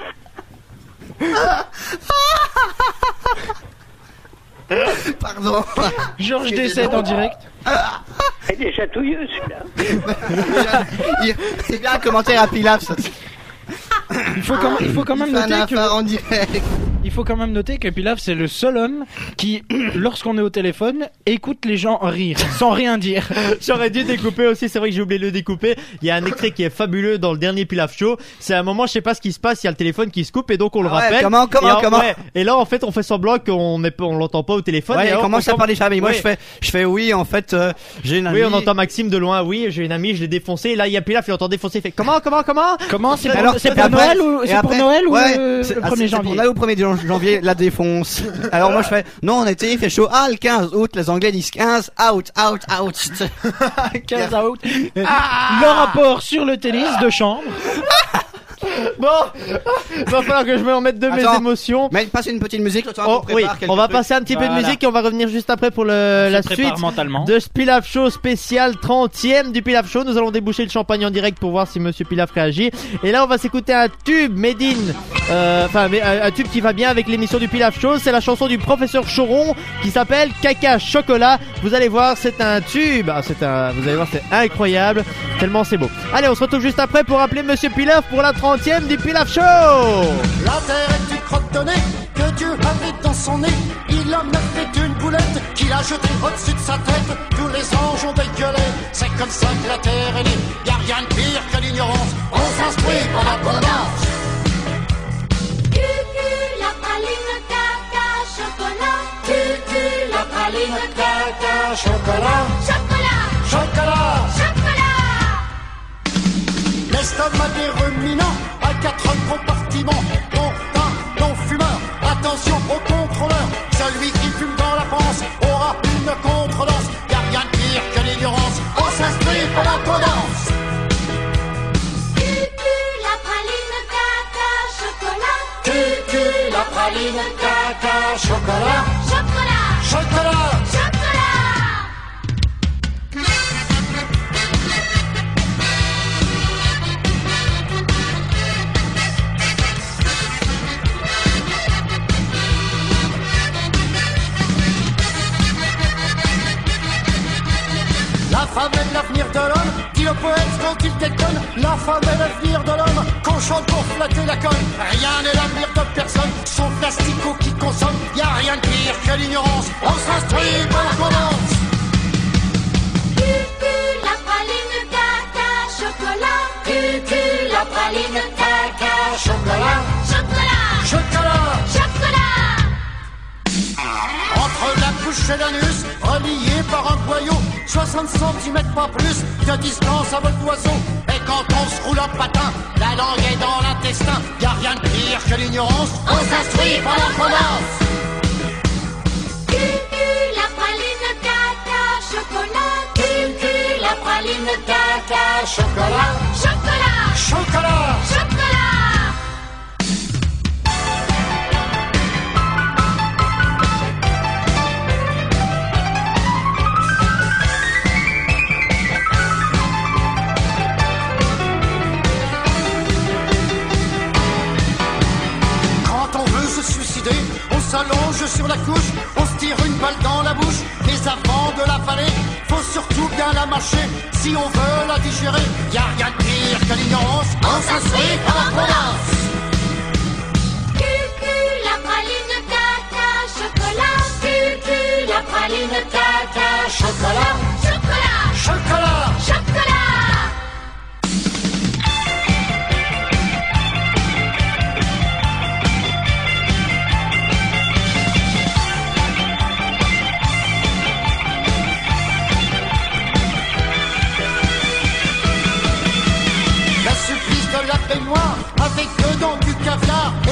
Speaker 2: Pardon.
Speaker 5: Georges décède en direct.
Speaker 3: Il est chatouilleux celui-là.
Speaker 2: C'est bien un commentaire à Pilaf, ça.
Speaker 5: Il faut quand, il faut quand même
Speaker 2: Il fait un
Speaker 5: noter que
Speaker 2: affaire en direct.
Speaker 5: il faut quand même noter que Pilaf c'est le seul homme qui, lorsqu'on est au téléphone, écoute les gens rire sans rien dire.
Speaker 7: J'aurais dû découper aussi, c'est vrai que j'ai oublié de le découper. Il y a un extrait qui est fabuleux dans le dernier Pilaf Show. C'est un moment, je sais pas ce qui se passe, il y a le téléphone qui se coupe et donc on le
Speaker 2: Ah ouais,
Speaker 7: rappelle.
Speaker 2: comment, comment,
Speaker 7: et en-
Speaker 2: comment
Speaker 7: ouais, et là en fait on fait semblant qu'on est, on l'entend pas au téléphone.
Speaker 2: Ouais,
Speaker 7: et
Speaker 2: il
Speaker 7: on-
Speaker 2: commence
Speaker 7: on
Speaker 2: à parler jamais. Moi,
Speaker 7: ouais.
Speaker 2: je fais, je fais oui, en fait, euh, j'ai une amie.
Speaker 7: Oui, on entend Maxime de loin. Oui, j'ai une amie, je l'ai défoncé. Là, il y a Pilaf, il entend défoncer. Il fait comment, comment, comment
Speaker 5: Comment c'est pour,
Speaker 2: Alors,
Speaker 5: c'est
Speaker 2: et
Speaker 5: pour
Speaker 2: après-
Speaker 5: Noël ou
Speaker 2: et
Speaker 5: c'est pour
Speaker 2: après-
Speaker 5: Noël ou
Speaker 2: ouais,
Speaker 5: le,
Speaker 2: c'est-
Speaker 5: le
Speaker 2: ah,
Speaker 5: premier
Speaker 2: c'est- c'est
Speaker 5: janvier?
Speaker 2: pour Noël ou premier jan- janvier, la défonce. Alors moi je fais, non, on était, il fait chaud. Ah, le quinze août, les Anglais disent quinze, out, out, out.
Speaker 5: quinze août. Le rapport sur le tennis de chambre.
Speaker 7: Bon, va falloir que je me remette de mes
Speaker 2: Attends.
Speaker 7: émotions.
Speaker 2: Mais passe une petite musique, le temps
Speaker 7: Oh,
Speaker 2: qu'on
Speaker 7: oui,
Speaker 2: prépare quelques
Speaker 7: on va
Speaker 2: trucs.
Speaker 7: passer un petit peu de
Speaker 5: Voilà.
Speaker 7: musique et on va revenir juste après pour le,
Speaker 5: On
Speaker 7: la
Speaker 5: se prépare
Speaker 7: suite
Speaker 5: mentalement.
Speaker 7: de ce Pilaf Show spécial trentième du Pilaf Show. Nous allons déboucher le champagne en direct pour voir si Monsieur Pilaf réagit. Et là, on va s'écouter un tube made in, euh, enfin, mais un, un tube qui va bien avec l'émission du Pilaf Show. C'est la chanson du professeur Choron qui s'appelle Caca Chocolat. Vous allez voir, c'est un tube. Ah, c'est un, vous allez voir, c'est incroyable. Tellement c'est beau. Allez, on se retrouve juste après pour appeler Monsieur Pilaf pour la trentième du Pilaf Show.
Speaker 11: La terre est du crotte-nez que Dieu avait dans son nez. Il en a fait une boulette qu'il a jetée au-dessus de sa tête. Tous les anges ont dégueulé, c'est comme ça que la terre est née. Y'a rien de pire que l'ignorance, on s'instruit pendant qu'on danse.
Speaker 12: Cucu, la praline, caca, chocolat.
Speaker 11: Cucu, la praline, caca, chocolat.
Speaker 12: Chocolat,
Speaker 11: Chocolat.
Speaker 12: chocolat.
Speaker 11: L'estomac des ruminants a quatre compartiments. Non pain, non fumeur. Attention au contrôleur. Celui qui fume dans la panse aura une contredanse. Y'a rien de pire que l'ignorance. On s'instruit pendant qu'on danse.
Speaker 12: Cucu, la praline, caca, chocolat.
Speaker 11: Cucu, la praline, caca, chocolat.
Speaker 12: Chocolat,
Speaker 11: Chocolat.
Speaker 12: chocolat.
Speaker 11: La femme est l'avenir de l'homme, dit le poète quand il déconne. La femme est l'avenir de l'homme, qu'on chante pour flatter la colle. Rien n'est l'avenir de personne, sauf l'astico qui consomme. Y a rien de pire que l'ignorance, on s'instruit pendant qu'on danse.
Speaker 12: Cucu, la praline, caca, chocolat.
Speaker 11: Cucu, la praline, caca, chocolat.
Speaker 12: Chocolat,
Speaker 11: Chocolat.
Speaker 12: chocolat.
Speaker 11: Entre la bouche et l'anus, reliés par un boyau, soixante centimètres pas plus de distance à vol d'oiseau. Et quand on se roule en patin, la langue est dans l'intestin. Y a rien de pire que l'ignorance, on s'instruit pendant qu'on danse.
Speaker 12: Cucu, la praline, caca, chocolat.
Speaker 11: Cucu, la praline, caca, chocolat.
Speaker 12: Chocolat,
Speaker 11: Chocolat.
Speaker 12: chocolat.
Speaker 11: Quand on veut se suicider, on s'allonge sur la couche, on se tire une balle dans la bouche, mais avant de l'avaler, faut surtout bien la mâcher, si on veut la digérer. Y a rien de pire que l'ignorance, on s'instruit pendant qu'on danse.
Speaker 12: Cucu, la praline, caca, chocolat.
Speaker 11: Cucu, la praline, caca, chocolat.
Speaker 12: Chocolat,
Speaker 11: Chocolat.
Speaker 12: chocolat.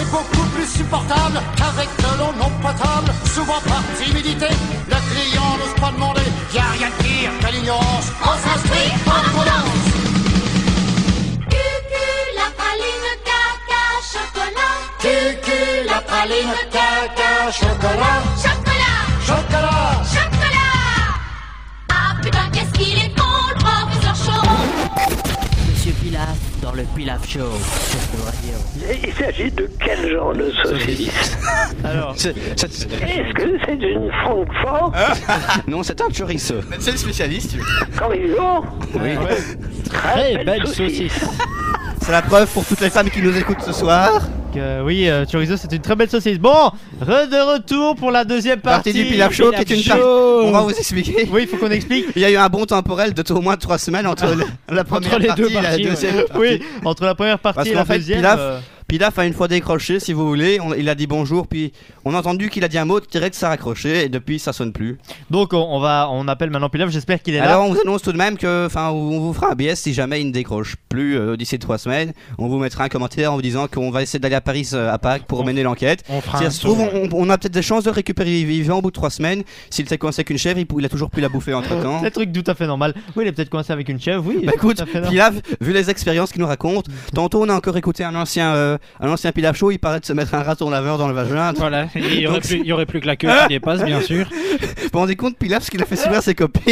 Speaker 11: est beaucoup plus supportable qu'avec de l'eau non potable. Souvent par timidité, le client n'ose pas demander. Y a rien de pire que l'ignorance. On s'inscrit en condamne.
Speaker 12: Cucu, la praline, caca, chocolat.
Speaker 11: Cucu, la praline, caca, chocolat.
Speaker 12: Chocolat,
Speaker 11: Chocolat.
Speaker 12: chocolat. Ah putain, qu'est-ce qu'il est con, le professeur Choron.
Speaker 1: Monsieur Pilaf, dans le Pilaf Show.
Speaker 3: Il s'agit de quel genre de saucisse?
Speaker 7: Alors,
Speaker 2: C'est- c'est- c'est-
Speaker 3: Est-ce que c'est une Francfort?
Speaker 2: Non, c'est un chorizo. C'est le spécialiste.
Speaker 3: Chorizo?
Speaker 2: Oui.
Speaker 5: Très belle saucisse.
Speaker 2: C'est la preuve pour toutes les femmes qui nous écoutent ce soir.
Speaker 7: que, oui, euh, chorizo, c'est une très belle saucisse. Bon, re de retour pour la deuxième partie.
Speaker 2: Partie du Pilaf Show, qui est une partie. On va vous expliquer.
Speaker 7: Oui, il faut qu'on explique.
Speaker 2: Il y a eu un bon temporel de au moins trois semaines entre le- la première
Speaker 5: les
Speaker 2: partie
Speaker 5: deux
Speaker 2: et la
Speaker 5: parties,
Speaker 2: deuxième
Speaker 5: ouais.
Speaker 2: partie.
Speaker 7: Oui, entre la première partie
Speaker 2: Parce
Speaker 7: et
Speaker 2: qu'en
Speaker 7: la
Speaker 2: fait,
Speaker 7: deuxième.
Speaker 2: Pilaf,
Speaker 7: euh,
Speaker 2: Pilaf a une fois décroché, si vous voulez. On- il a dit bonjour, puis on a entendu qu'il a dit un mot direct, ça a raccroché, et depuis ça sonne plus.
Speaker 7: Donc on, on va, on appelle maintenant Pilaf. J'espère qu'il est là.
Speaker 2: Alors on vous annonce tout de même que, enfin, on vous fera un B S si jamais il ne décroche plus euh, d'ici trois semaines. On vous mettra un commentaire en vous disant qu'on va essayer d'aller à Paris euh, à Pâques pour
Speaker 5: On-
Speaker 2: mener l'enquête.
Speaker 5: On fera
Speaker 2: Si
Speaker 5: un
Speaker 2: ça se trouve,
Speaker 5: tour.
Speaker 2: on, on a peut-être des chances de le récupérer vivant au bout de trois semaines. S'il s'est coincé avec une chèvre, il, pou- il a toujours pu la bouffer entre temps.
Speaker 7: C'est un truc tout à fait normal. Oui, il est peut-être coincé avec une chèvre. Oui.
Speaker 2: Bah écoute,
Speaker 7: tout à fait normal.
Speaker 2: Pilaf, vu les expériences qu'il nous raconte, tantôt on a encore écouté un ancien, euh, un ancien Pilaf Show, il paraît de se mettre un raton laveur dans le vagin.
Speaker 5: Voilà, il y aurait
Speaker 2: Donc,
Speaker 5: plus, il y aurait plus que la queue qui dépasse, bien sûr.
Speaker 2: Vous vous rendez compte, Pilaf, ce qu'il a fait subir à ses copines.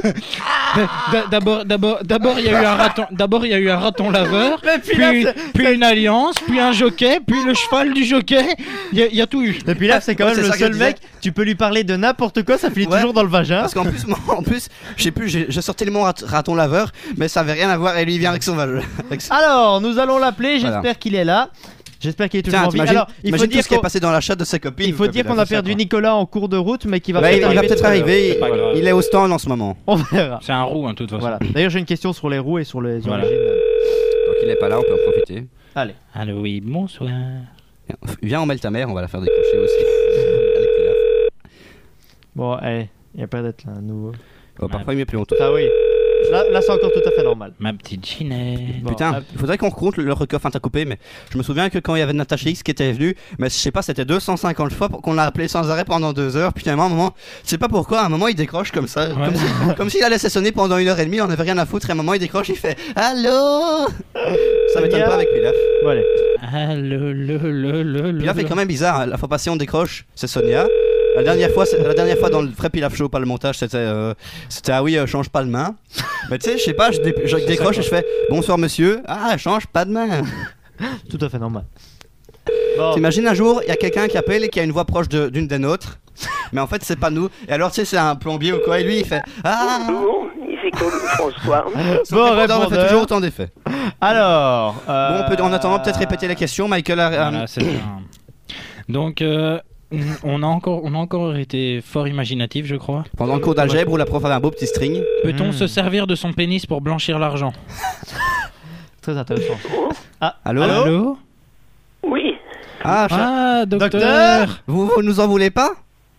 Speaker 5: D- D'abord, d'abord, d'abord, il y a eu un raton. D'abord, il y a eu un raton laveur.
Speaker 7: Mais
Speaker 5: Puis,
Speaker 7: Pilaf,
Speaker 5: une-
Speaker 7: c'est-
Speaker 5: puis une alliance, puis un jockey, puis le cheval du jockey. Il y, a- il y a tout eu.
Speaker 7: Et Pilaf, c'est quand
Speaker 2: Ouais,
Speaker 7: même
Speaker 2: c'est
Speaker 7: le
Speaker 2: ça que je
Speaker 7: seul
Speaker 2: disais.
Speaker 7: mec. Tu peux lui parler de n'importe quoi, ça finit
Speaker 2: Ouais.
Speaker 7: toujours dans le vagin.
Speaker 2: Parce qu'en plus, moi, en plus, je sais plus, j'ai j'ai sorti le mot rat- raton laveur, mais ça avait rien à voir, et lui il vient avec son vagin. Avec son-
Speaker 7: Alors, nous allons l'appeler. J'espère
Speaker 2: Voilà.
Speaker 7: qu'il est là. J'espère qu'il est toujours
Speaker 2: Tiens,
Speaker 7: en vie.
Speaker 2: t'imagines
Speaker 7: Alors, il faut
Speaker 2: t'imagines tout
Speaker 7: dire
Speaker 2: ce qui est
Speaker 7: qu'on
Speaker 2: passé dans la chatte de ses copines.
Speaker 7: il faut dire qu'on a perdu Nicolas en cours de route, mais qui va
Speaker 2: Bah, il,
Speaker 7: peut-être
Speaker 2: il va
Speaker 7: arriver
Speaker 2: peut-être
Speaker 7: tout à l'heure.
Speaker 2: arriver,
Speaker 5: C'est pas grave.
Speaker 2: il est au stand en ce moment.
Speaker 7: On verra.
Speaker 5: C'est un roux, hein, de toute façon.
Speaker 7: Voilà. D'ailleurs, j'ai une question sur les roues et sur les
Speaker 5: Voilà.
Speaker 7: origines.
Speaker 2: Donc il est pas là, on peut en profiter.
Speaker 7: Allez.
Speaker 5: Allô, oui, bonsoir.
Speaker 2: Viens, on mêle ta mère, on va la faire décrocher aussi. Avec Pilaf.
Speaker 7: Bon, allez, il n'y a pas d'être là, nouveau.
Speaker 2: Oh, parfois il met plus longtemps.
Speaker 7: Ah oui. Là, là c'est encore tout à fait normal.
Speaker 5: Ma petite Ginette.
Speaker 7: Bon,
Speaker 2: Putain,
Speaker 7: hop.
Speaker 2: il faudrait qu'on compte le record, enfin t'as coupé, mais je me souviens que quand il y avait Natacha X qui était venue, mais je sais pas, c'était deux cent cinquante fois pour qu'on l'a appelé sans arrêt pendant deux heures, puis finalement, à un moment, je sais pas pourquoi, à un moment il décroche comme ça,
Speaker 5: Ouais.
Speaker 2: comme si- comme s'il a laissé sonner pendant une heure et demie, on avait rien à foutre, et à un moment il décroche, il fait Allô. Ça m'étonne
Speaker 7: Sonia
Speaker 2: pas avec Pilaf.
Speaker 7: Bon, allez.
Speaker 5: Allô, le, le, le, le.
Speaker 2: Pilaf est quand même bizarre, hein. La fois passée on décroche, c'est Sonia. La dernière fois, c'est- la dernière fois dans le vrai Pilaf Show, pas le montage, c'était, euh, c'était ah oui, euh, change pas de main. Mais tu sais, je sais pas, je, dé- je décroche et je fais bonsoir monsieur, ah change pas de main.
Speaker 7: Tout à fait normal. Bon.
Speaker 2: T'imagines un jour, il y a quelqu'un qui appelle et qui a une voix proche de- d'une des nôtres, mais en fait c'est pas nous. Et alors tu sais, c'est un plombier ou quoi, et lui il fait ah.
Speaker 3: Bonjour, ici Claude François.
Speaker 2: Son
Speaker 7: Bon,
Speaker 2: répondeur me fait
Speaker 7: répondeur.
Speaker 2: toujours autant d'effets.
Speaker 7: Alors. euh,
Speaker 2: Bon, on peut en attendant peut-être répéter les questions. Michael a. euh,
Speaker 5: Voilà, c'est ça. Donc, euh, on a encore, on a encore été fort imaginatif, je crois.
Speaker 2: Pendant le cours d'algèbre où la prof avait un beau petit string.
Speaker 5: Peut-on
Speaker 7: Hmm.
Speaker 5: se servir de son pénis pour blanchir l'argent?
Speaker 7: Très intéressant. Ah,
Speaker 2: Allô
Speaker 5: Allô?
Speaker 3: Oui,
Speaker 2: Ah, cha-
Speaker 5: Ah, docteur.
Speaker 7: Docteur
Speaker 2: vous, vous nous en voulez pas?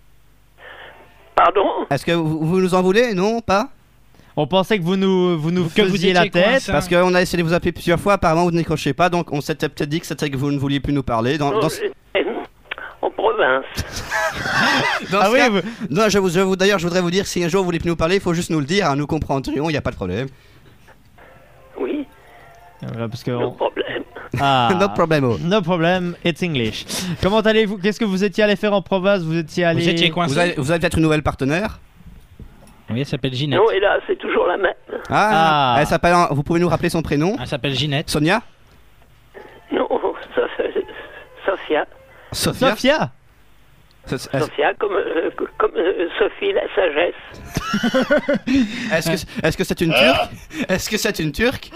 Speaker 3: pardon.
Speaker 2: Est-ce que vous, vous nous en voulez? Non, pas?
Speaker 7: On pensait que vous nous, vous nous
Speaker 5: Que vous
Speaker 7: faisiez
Speaker 5: étiez
Speaker 7: la tête.
Speaker 5: coincé.
Speaker 2: Parce qu'on a essayé de vous appeler plusieurs fois, apparemment vous ne décrochez pas, donc on s'était peut-être dit que c'était que vous ne vouliez plus nous parler. Dans,
Speaker 3: Non,
Speaker 2: dans,
Speaker 3: j'étais en province.
Speaker 2: dans
Speaker 7: Ah
Speaker 2: ce
Speaker 7: oui,
Speaker 2: cas-
Speaker 7: vous-
Speaker 2: non, je vous, je vous- d'ailleurs, je voudrais vous dire, si un jour vous voulez plus nous parler, il faut juste nous le dire, hein, nous comprendrions, il n'y a pas de problème.
Speaker 3: Oui,
Speaker 7: Voilà, parce que
Speaker 3: no
Speaker 7: on-
Speaker 3: problème.
Speaker 7: Ah.
Speaker 2: No problemo.
Speaker 7: No problem, it's English. Comment allez-vous? Qu'est-ce que vous étiez allé faire en province? Vous étiez allé.
Speaker 5: Vous étiez coincé?
Speaker 2: Vous avez, vous avez peut-être une nouvelle partenaire?
Speaker 5: Oui, elle s'appelle Ginette.
Speaker 3: Non, et là, c'est toujours la même.
Speaker 2: Ah,
Speaker 7: Ah.
Speaker 2: Elle s'appelle, vous pouvez nous rappeler son prénom?
Speaker 5: Elle s'appelle Ginette.
Speaker 2: Sonia?
Speaker 3: Non, Sophia. Sophia,
Speaker 2: Sophia?
Speaker 7: Sophia.
Speaker 2: So- Est-ce
Speaker 3: Sophia comme, euh, comme euh, Sophie la sagesse.
Speaker 2: est-ce que est-ce que c'est une turque? Est-ce que c'est une turque?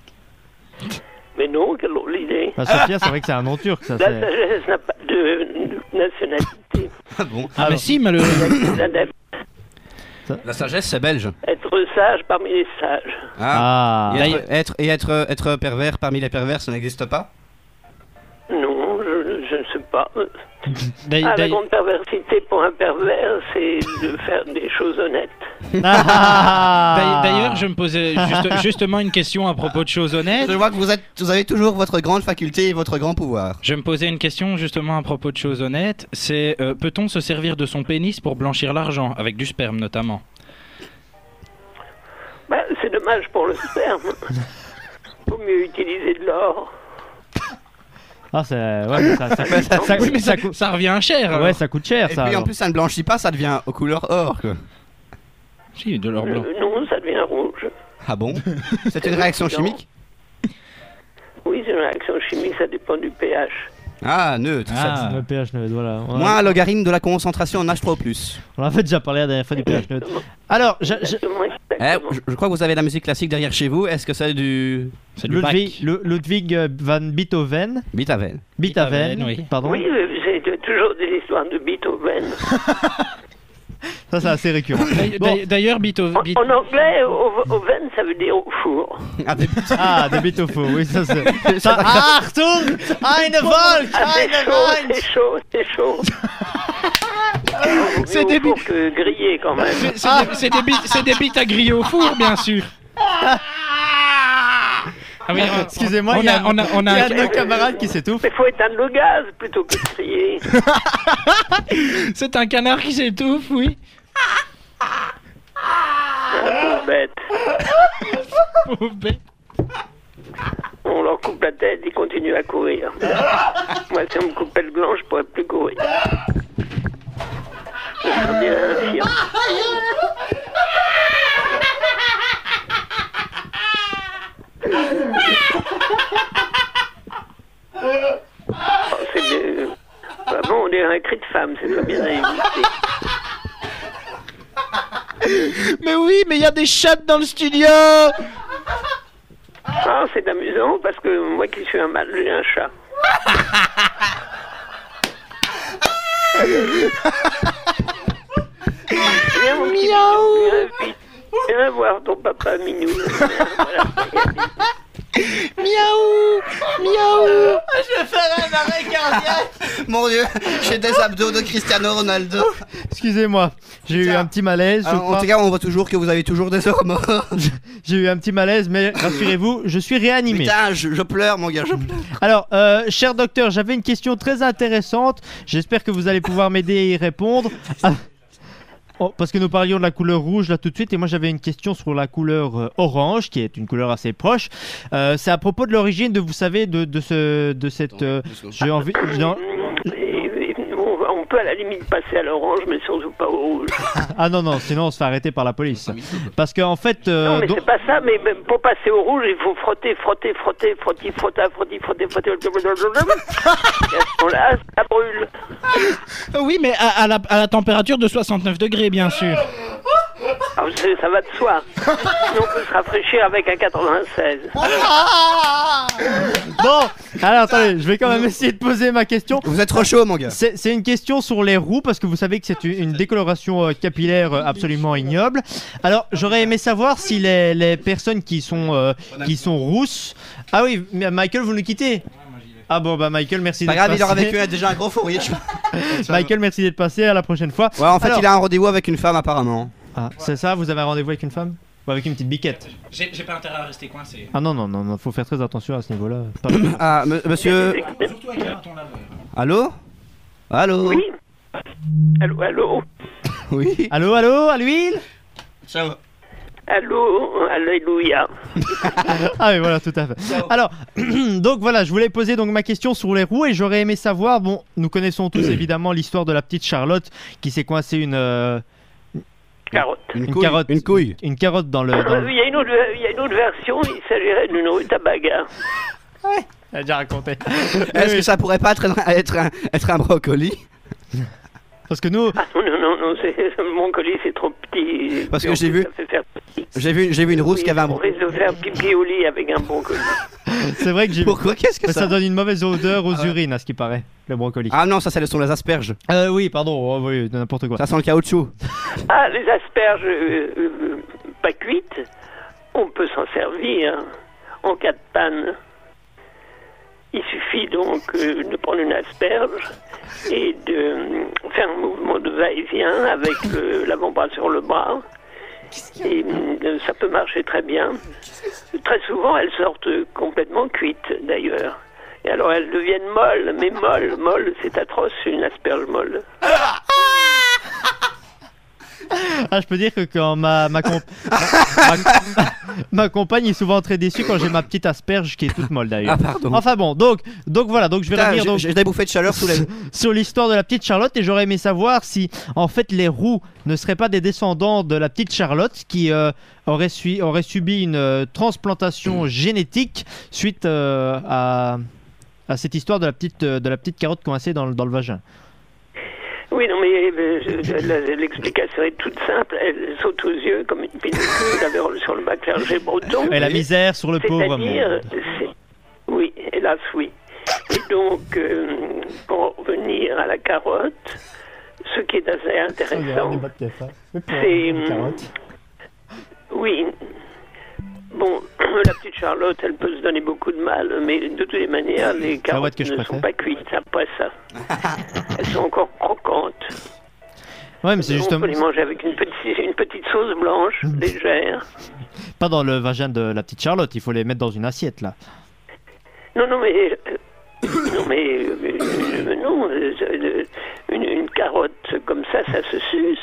Speaker 3: Mais non, quelle drôle d'idée.
Speaker 7: Bah, Sophia, c'est vrai que c'est un nom turc, ça.
Speaker 3: La
Speaker 7: c'est-
Speaker 3: sagesse n'a pas de, de nationalité.
Speaker 2: Ah bon?
Speaker 5: Ah, mais si, mais le.
Speaker 3: La dame-
Speaker 2: La sagesse, c'est belge.
Speaker 3: Être sage parmi les sages.
Speaker 2: Ah.
Speaker 7: Ah.
Speaker 2: Et être, être- et être, être pervers parmi les pervers, ça n'existe pas?
Speaker 3: Non, je, je ne sais pas. pas.
Speaker 5: D'ail-
Speaker 3: Ah, la
Speaker 5: d'ail-
Speaker 3: grande perversité pour un pervers, c'est de faire des choses honnêtes.
Speaker 5: D'ail- D'ailleurs, je me posais juste- justement une question à propos de choses honnêtes.
Speaker 2: Je vois que vous, êtes, vous avez toujours votre grande faculté et votre grand pouvoir.
Speaker 5: Je me posais une question justement à propos de choses honnêtes. C'est euh, peut-on se servir de son pénis pour blanchir l'argent, avec du sperme notamment?
Speaker 3: Bah, c'est dommage pour le sperme. Vaut mieux utiliser de l'or.
Speaker 7: Ah, c'est. Ouais, mais ça, ça, ça, ça,
Speaker 5: Oui, mais
Speaker 7: ça
Speaker 5: ça,
Speaker 7: coûte-
Speaker 5: ça revient cher. alors.
Speaker 7: Ouais, ça coûte cher,
Speaker 2: Et
Speaker 7: ça.
Speaker 2: puis en
Speaker 7: alors.
Speaker 2: plus, ça ne blanchit pas, ça devient aux couleurs or. Quoi.
Speaker 5: Si, de l'or blanc.
Speaker 3: Euh, non, ça devient rouge.
Speaker 2: Ah bon? C'est une réaction chimique?
Speaker 3: Oui, c'est une réaction chimique, ça dépend du pH.
Speaker 2: Ah, neutre.
Speaker 5: Ah.
Speaker 7: Le pH neutre, voilà. On a-
Speaker 2: Moins un logarithme de la concentration en H trois plus.
Speaker 7: On en avait déjà parlé la dernière fois du pH neutre. Alors, je, je-
Speaker 3: Exactement,
Speaker 2: Eh,
Speaker 3: exactement.
Speaker 2: je, je crois que vous avez la musique classique derrière chez vous. Est-ce que c'est du.
Speaker 5: C'est du
Speaker 7: Ludwig,
Speaker 5: bac.
Speaker 7: le- Ludwig euh, van Beethoven.
Speaker 2: Beethoven.
Speaker 7: Beethoven,
Speaker 5: Beethoven, oui.
Speaker 7: pardon.
Speaker 3: Oui, euh, j'ai toujours des histoires de Beethoven.
Speaker 7: Ça, c'est assez récurrent.
Speaker 5: D'ail-
Speaker 7: Bon.
Speaker 5: d'ail- D'ailleurs, Beetho-
Speaker 3: En,
Speaker 5: Beetho-
Speaker 3: en anglais, au- oven, ça veut dire au four.
Speaker 2: Ah, des-
Speaker 7: Ah, des Beethoven, oui, ça c'est. Ça... Ah, Achtung! Eine Volk!
Speaker 3: Ah, c'est
Speaker 7: Eine
Speaker 3: chaud,
Speaker 7: Wein!
Speaker 3: c'est chaud, c'est chaud.
Speaker 5: C'est
Speaker 3: Au
Speaker 5: des
Speaker 3: four que grillé quand même.
Speaker 5: c'est- c'est des- c'est des bites- c'est des bites à griller au four, bien sûr. Ah oui, on-
Speaker 7: Excusez-moi,
Speaker 5: on
Speaker 7: il y a,
Speaker 5: a- on a- on a
Speaker 7: il y a
Speaker 5: un-
Speaker 7: un de nos camarades qui s'étouffe.
Speaker 3: Mais faut éteindre le gaz plutôt que de crier.
Speaker 5: C'est un canard qui s'étouffe, oui.
Speaker 3: Ah, pauvre bête.
Speaker 5: Pauvre bête.
Speaker 3: On leur coupe la tête, ils continuent à courir. Moi, si on me coupait le gland, je pourrais plus courir. Je deviens infirme. Oh, c'est de... Vraiment, on dirait un cri de femme, c'est pas bien à éviter.
Speaker 5: Mais oui, mais il y a des chattes dans le studio.
Speaker 3: Ah, c'est amusant parce que moi qui suis un mâle, j'ai un chat. Viens mon petit minou, viens vite. Viens voir ton papa minou. Voilà.
Speaker 5: Miaou, miaou.
Speaker 2: Je vais faire un arrêt cardiaque. Mon Dieu, j'ai des abdos de Cristiano Ronaldo.
Speaker 7: Excusez-moi, j'ai eu un petit malaise. je
Speaker 2: Alors, en
Speaker 7: crois.
Speaker 2: tout cas, on voit toujours que vous avez toujours des hormones.
Speaker 7: J'ai eu un petit malaise, mais rassurez-vous, je suis réanimé.
Speaker 2: Putain, je, je pleure, mon gars, je pleure.
Speaker 7: Alors, euh, cher docteur, j'avais une question très intéressante. J'espère que vous allez pouvoir m'aider à y répondre. Ah. Oh, parce que nous parlions de la couleur rouge là tout de suite, et moi j'avais une question sur la couleur euh, orange, qui est une couleur assez proche. Euh, c'est à propos de l'origine de, vous savez, de, de ce, de cette. euh, j'ai envie. j'ai en-
Speaker 3: Et- et on, on peut à la limite passer à l'orange, mais surtout pas au rouge.
Speaker 7: Ah non non, sinon on se fait arrêter par la police. Parce qu'en fait. euh,
Speaker 3: Non, mais
Speaker 7: donc-
Speaker 3: c'est pas ça, mais même pour passer au rouge, il faut frotter, frotter, frotter, frotter, frotter, frotter, frotter, frotter. Et à ce moment-là, ça brûle.
Speaker 5: Oui, mais à, à la, à la température de soixante-neuf degrés, bien sûr.
Speaker 3: Ah, c'est- ça va de soi. Sinon, on peut se rafraîchir avec un quatre-vingt-seize.
Speaker 7: Bon, alors attendez, je vais quand même essayer de poser ma question.
Speaker 2: Vous êtes trop chaud, mon gars.
Speaker 7: C'est c'est une question sur les roux, parce que vous savez que c'est une une décoloration euh, capillaire euh, absolument ignoble. Alors, j'aurais aimé savoir si les, les personnes qui sont, euh, qui sont rousses... Ah oui, mais Michael, vous nous quittez. Ah bon, bah Michael, merci
Speaker 2: Pas
Speaker 7: d'être
Speaker 2: grave, il aura
Speaker 7: passé.
Speaker 2: vécu déjà un gros fourrier. je pense.
Speaker 7: Michael, merci d'être passé, à la prochaine fois.
Speaker 2: Ouais, en fait,
Speaker 7: Alors-
Speaker 2: il a un rendez-vous avec une femme, apparemment.
Speaker 7: Ah, c'est ça, vous avez un rendez-vous avec une femme? Ou avec une petite biquette?
Speaker 5: J'ai j'ai pas intérêt à rester coincé.
Speaker 7: Ah non, non, non, non, faut faire très attention à ce niveau-là. Pas-
Speaker 2: Ah, m- monsieur.
Speaker 5: Surtout avec un raton laveur.
Speaker 2: Allô? Allô?
Speaker 3: Oui. Allô, allô.
Speaker 2: Oui.
Speaker 7: Allô, allô, à l'huile?
Speaker 2: Ciao.
Speaker 3: Allô, alléluia.
Speaker 7: Ah oui, voilà, tout à fait. Alors, donc voilà, je voulais poser donc ma question sur les roues, et j'aurais aimé savoir, bon, nous connaissons tous évidemment l'histoire de la petite Charlotte qui s'est coincée une... euh,
Speaker 3: Carotte.
Speaker 2: Une,
Speaker 7: Une
Speaker 2: couille.
Speaker 7: carotte.
Speaker 2: Une couille.
Speaker 7: une carotte dans le... dans
Speaker 3: Euh,
Speaker 7: le-
Speaker 3: Il y a une autre, il y a une autre version, il s'agirait d'une rutabaga.
Speaker 7: Elle a déjà raconté.
Speaker 2: Est-ce que ça pourrait pas être un, être un, être un brocoli?
Speaker 7: Parce que nous...
Speaker 3: Ah non, non, non, non, c'est, mon colis c'est trop petit.
Speaker 2: Parce
Speaker 3: Et
Speaker 2: que
Speaker 3: en
Speaker 2: j'ai
Speaker 3: plus,
Speaker 2: vu-
Speaker 3: ça fait faire petit.
Speaker 2: J'ai vu, j'ai vu une rousse
Speaker 3: Oui,
Speaker 2: qui avait un
Speaker 3: on
Speaker 2: bro-
Speaker 3: risque de faire pipi au lit avec un bon colis.
Speaker 7: C'est vrai que j'ai...
Speaker 2: Pourquoi? Qu'est-ce que
Speaker 7: Mais
Speaker 2: ça?
Speaker 7: ça donne une mauvaise odeur aux
Speaker 2: Ah ouais.
Speaker 7: urines, à ce qui paraît, le brocoli.
Speaker 2: Ah non, ça, ce sont les asperges.
Speaker 7: Euh, oui, pardon, oh, oui, n'importe quoi.
Speaker 2: Ça sent le caoutchouc.
Speaker 3: Ah, les asperges euh, euh, pas cuites, on peut s'en servir en cas de panne. il suffit donc euh, de prendre une asperge et de euh, faire un mouvement de va-et-vient avec le- l'avant-bras sur le bras. Et euh, ça peut marcher très bien. Très souvent, elles sortent complètement cuites, d'ailleurs. Et alors, elles deviennent molles, mais molles, molles, c'est atroce, une asperge molle.
Speaker 7: Ah, je peux dire que quand ma ma, comp- ma, ma compagne est souvent très déçue quand j'ai ma petite asperge qui est toute molle d'ailleurs.
Speaker 2: Ah, pardon.
Speaker 7: Enfin bon, donc donc voilà, donc je vais
Speaker 2: Putain,
Speaker 7: revenir
Speaker 2: j'ai-
Speaker 7: donc
Speaker 2: j'ai des bouffées de chaleur sous les-
Speaker 7: sur l'histoire de la petite Charlotte et j'aurais aimé savoir si en fait les Roux ne seraient pas des descendants de la petite Charlotte qui euh, aurait, su- aurait subi une euh, transplantation génétique suite euh, à à cette histoire de la petite euh, de la petite carotte coincée dans le dans le vagin.
Speaker 3: Oui, non, mais euh, je- la- l'explication est toute simple. Elle saute aux yeux comme une pellicule avec sur le bas clergé breton.
Speaker 7: Et la misère sur le pauvre.
Speaker 3: C'est-à-dire, c'est- oui, hélas, oui. Et donc, euh, pour revenir à la carotte, ce qui est assez intéressant, c'est... hum, Oui. Bon, la petite Charlotte, elle peut se donner beaucoup de mal, mais de toutes les manières, les carottes
Speaker 7: que je
Speaker 3: ne
Speaker 7: préfère.
Speaker 3: sont pas cuites après ça. Elles sont encore croquantes.
Speaker 7: Ouais, mais c'est
Speaker 3: On
Speaker 7: justement
Speaker 3: peut les manger avec une petite, une petite sauce blanche, légère.
Speaker 7: pas dans le vagin de la petite Charlotte, il faut les mettre dans une assiette là.
Speaker 3: Non, non, mais... euh, non, mais... euh, euh, non, euh, euh, une, une carotte comme ça, ça se suce.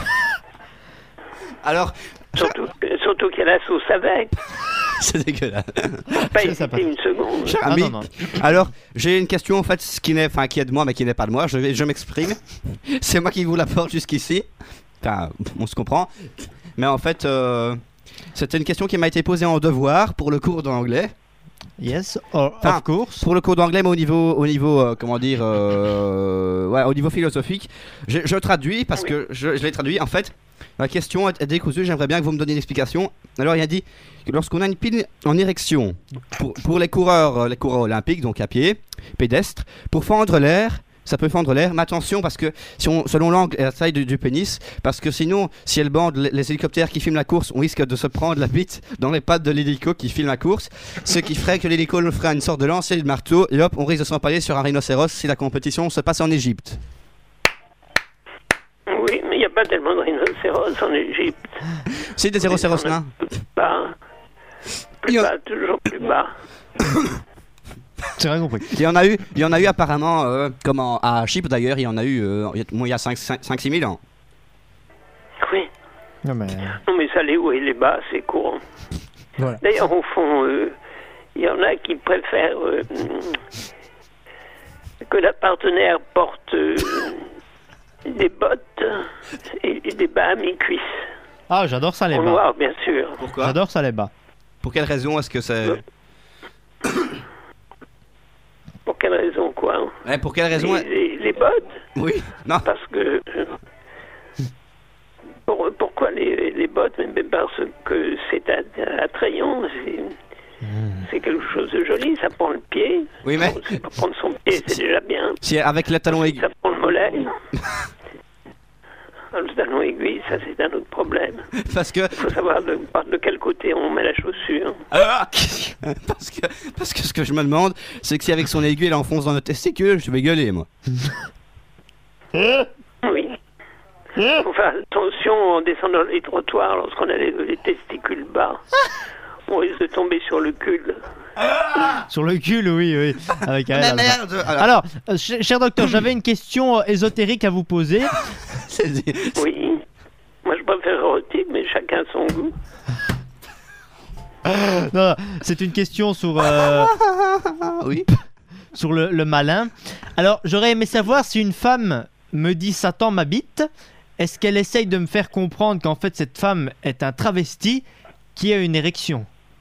Speaker 2: Alors...
Speaker 3: Surtout, surtout qu'il y a la sauce avec.
Speaker 2: C'est dégueulasse.
Speaker 3: Pas hésiter une seconde.
Speaker 2: Cher ami, alors j'ai une question en fait, ce qui n'est, enfin qui est de moi mais qui n'est pas de moi. Je vais, je m'exprime. C'est moi qui vous l'apporte jusqu'ici. Enfin, on se comprend. Mais en fait, euh, c'était une question qui m'a été posée en devoir pour le cours d'anglais.
Speaker 7: Yes, of
Speaker 2: Enfin,
Speaker 7: course.
Speaker 2: Pour le cours d'anglais, mais au niveau, au niveau, euh, comment dire, euh, ouais, au niveau philosophique, je, je traduis parce que je, je l'ai traduit. En fait, la question est décousue. J'aimerais bien que vous me donniez une explication. Alors, il a dit que lorsqu'on a une pile en érection pour, pour les coureurs, euh, les coureurs olympiques, donc à pied, pédestres, pour fendre l'air. Ça peut fendre l'air, mais attention parce que si on, selon l'angle et la taille du, du pénis, parce que sinon, si elle bande les, les hélicoptères qui filment la course, on risque de se prendre la bite dans les pattes de l'hélico qui filme la course, ce qui ferait que l'hélico nous ferait une sorte de lancer de marteau et hop, on risque de s'empaler sur un rhinocéros si la compétition se passe en Égypte.
Speaker 3: Oui, mais il n'y a pas tellement de rhinocéros en Égypte.
Speaker 2: C'est des rhinocéros nains.
Speaker 3: Pas. Plus bas, toujours plus bas.
Speaker 7: C'est rien compris.
Speaker 2: Il y en a eu, il y en a eu apparemment, euh, comment, à Chypre d'ailleurs, il y en a eu, euh, il y a- moi, il y a cinq six mille ans.
Speaker 3: Oui.
Speaker 7: Non mais...
Speaker 3: Non, mais ça, les hauts et les bas, c'est courant.
Speaker 7: Voilà.
Speaker 3: D'ailleurs, au fond, euh, il y en a qui préfèrent euh, que la partenaire porte euh, des bottes et, et des bas à mi-cuisse.
Speaker 7: Ah, j'adore ça les
Speaker 3: En
Speaker 7: bas.
Speaker 3: noir, bien sûr.
Speaker 2: Pourquoi?
Speaker 7: J'adore ça les bas.
Speaker 2: Pour quelle raison est-ce que c'est...
Speaker 3: Pour quelle raison, quoi?
Speaker 2: Ouais, pour quelle raison?
Speaker 3: Les, les- les bottes?
Speaker 2: Oui, non.
Speaker 3: Parce que... euh, pour- pourquoi les, les bottes? Mais mais parce que c'est att- attrayant, c'est... C'est quelque chose de joli, ça prend le pied.
Speaker 2: Oui, mais-
Speaker 3: Bon, c'est pas prendre son pied, c'est déjà bien.
Speaker 2: Si avec le talon aigu.
Speaker 3: Ça prend le mollet. Le talon aiguille, ça c'est un autre problème.
Speaker 2: Parce que...
Speaker 3: Il faut savoir de, par- de quel côté on met la chaussure.
Speaker 2: Ah, parce que, parce que ce que je me demande, c'est que si avec son aiguille elle enfonce dans le testicule, je vais gueuler moi.
Speaker 3: Oui. Faut faire attention en descendant les trottoirs lorsqu'on a les, les testicules bas. On risque de tomber sur le cul.
Speaker 7: Sur le cul, oui, oui. Avec Ariel
Speaker 2: Mais
Speaker 7: Alba.
Speaker 2: merde, alors-
Speaker 7: Alors, euh, ch- cher docteur, j'avais une question euh, ésotérique à vous poser.
Speaker 3: Oui. Moi je préfère érotique, mais chacun son goût.
Speaker 7: Non, c'est une question sur, euh,
Speaker 2: oui.
Speaker 7: sur le, le malin. Alors, j'aurais aimé savoir si une femme me dit Satan m'habite, est-ce qu'elle essaye de me faire comprendre qu'en fait cette femme est un travesti qui a une érection?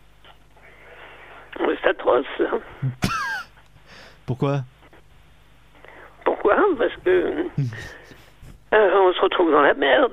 Speaker 3: C'est atroce. ça.
Speaker 7: Pourquoi?
Speaker 3: Pourquoi? Parce que euh, on se retrouve dans la merde.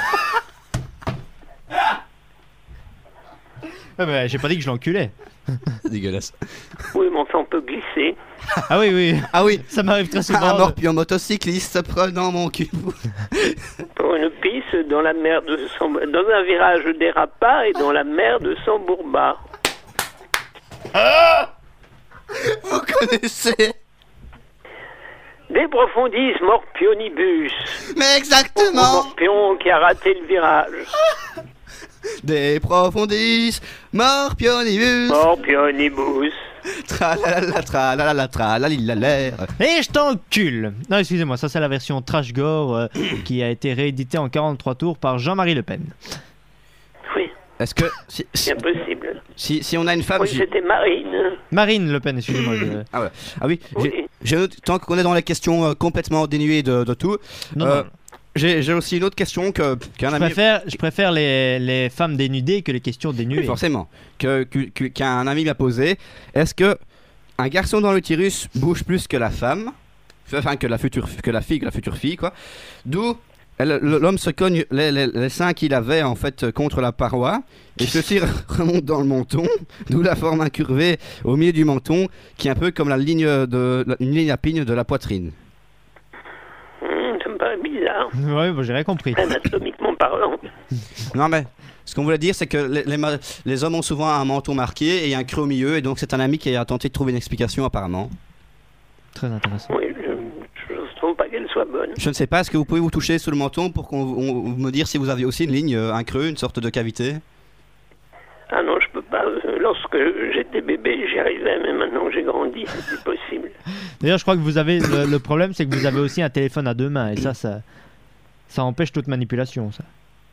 Speaker 7: Ah bah, j'ai pas dit que je l'enculais.
Speaker 2: Dégueulasse.
Speaker 3: Oui, mais enfin on peut glisser.
Speaker 7: Ah oui, oui.
Speaker 2: Ah oui.
Speaker 7: Ça m'arrive très souvent.
Speaker 2: Un morpion motocycliste prenant mon cul.
Speaker 3: Pour une piste dans la mer de San... dans un virage dérapant et dans la mer de Sambourba.
Speaker 2: Vous connaissez?
Speaker 3: De profundis morpionibus.
Speaker 2: Mais exactement.
Speaker 3: Morpion qui a raté le virage.
Speaker 2: De profundis morpionibus.
Speaker 3: Morpionibus.
Speaker 2: Tralalala, tralalala, tralalilalaire.
Speaker 7: Et je t'encule. Non, excusez-moi, ça c'est la version trash gore euh, qui a été rééditée en quarante-trois tours par Jean-Marie Le Pen.
Speaker 3: Oui.
Speaker 2: Est-ce que si, si,
Speaker 3: C'est impossible.
Speaker 2: si, si on a une femme,
Speaker 3: Oui,
Speaker 2: j'ai-
Speaker 3: c'était Marine.
Speaker 7: Marine Le Pen, excusez-moi. je-
Speaker 2: ah, ouais. Ah oui,
Speaker 3: Oui.
Speaker 2: j'ai- j'ai une autre- tant qu'on est dans les questions euh, complètement dénuées de, de tout,
Speaker 7: Non,
Speaker 2: euh,
Speaker 7: non.
Speaker 2: j'ai j'ai aussi une autre question que qu'un
Speaker 7: Je
Speaker 2: ami.
Speaker 7: préfère, je préfère les, les femmes dénudées que les questions dénuées.
Speaker 2: Oui, forcément, que que- que- qu'un ami m'a posé. Est-ce que un garçon dans l'utérus bouge plus que la femme, enfin que la future que la fille, que la future fille quoi. D'où elle- l'homme se cogne les, les, les seins qu'il avait en fait contre la paroi et ceci remonte dans le menton, d'où la forme incurvée au milieu du menton qui est un peu comme la ligne de la- une ligne à pigne de la poitrine.
Speaker 3: Hum, ça me paraît bizarre.
Speaker 7: Ouais, bah, j'ai rien compris.
Speaker 3: Anatomiquement parlant.
Speaker 2: Non mais ce qu'on voulait dire c'est que les, les, ma- les hommes ont souvent un menton marqué et un creux au milieu et donc c'est un ami qui a tenté de trouver une explication apparemment.
Speaker 7: Très intéressant.
Speaker 3: Oui, je ne trouve pas qu'elle soit bonne.
Speaker 2: Je ne sais pas, est-ce que vous pouvez vous toucher sous le menton pour qu'on on- me dire si vous avez aussi une ligne, euh, un creux, une sorte de cavité?
Speaker 3: Ah non, je peux pas. Euh, Lorsque j'étais bébé, j'y arrivais, mais maintenant que j'ai grandi, c'est plus possible.
Speaker 7: D'ailleurs, je crois que vous avez le, le problème, c'est que vous avez aussi un téléphone à deux mains et ça, ça, ça empêche toute manipulation. Ça.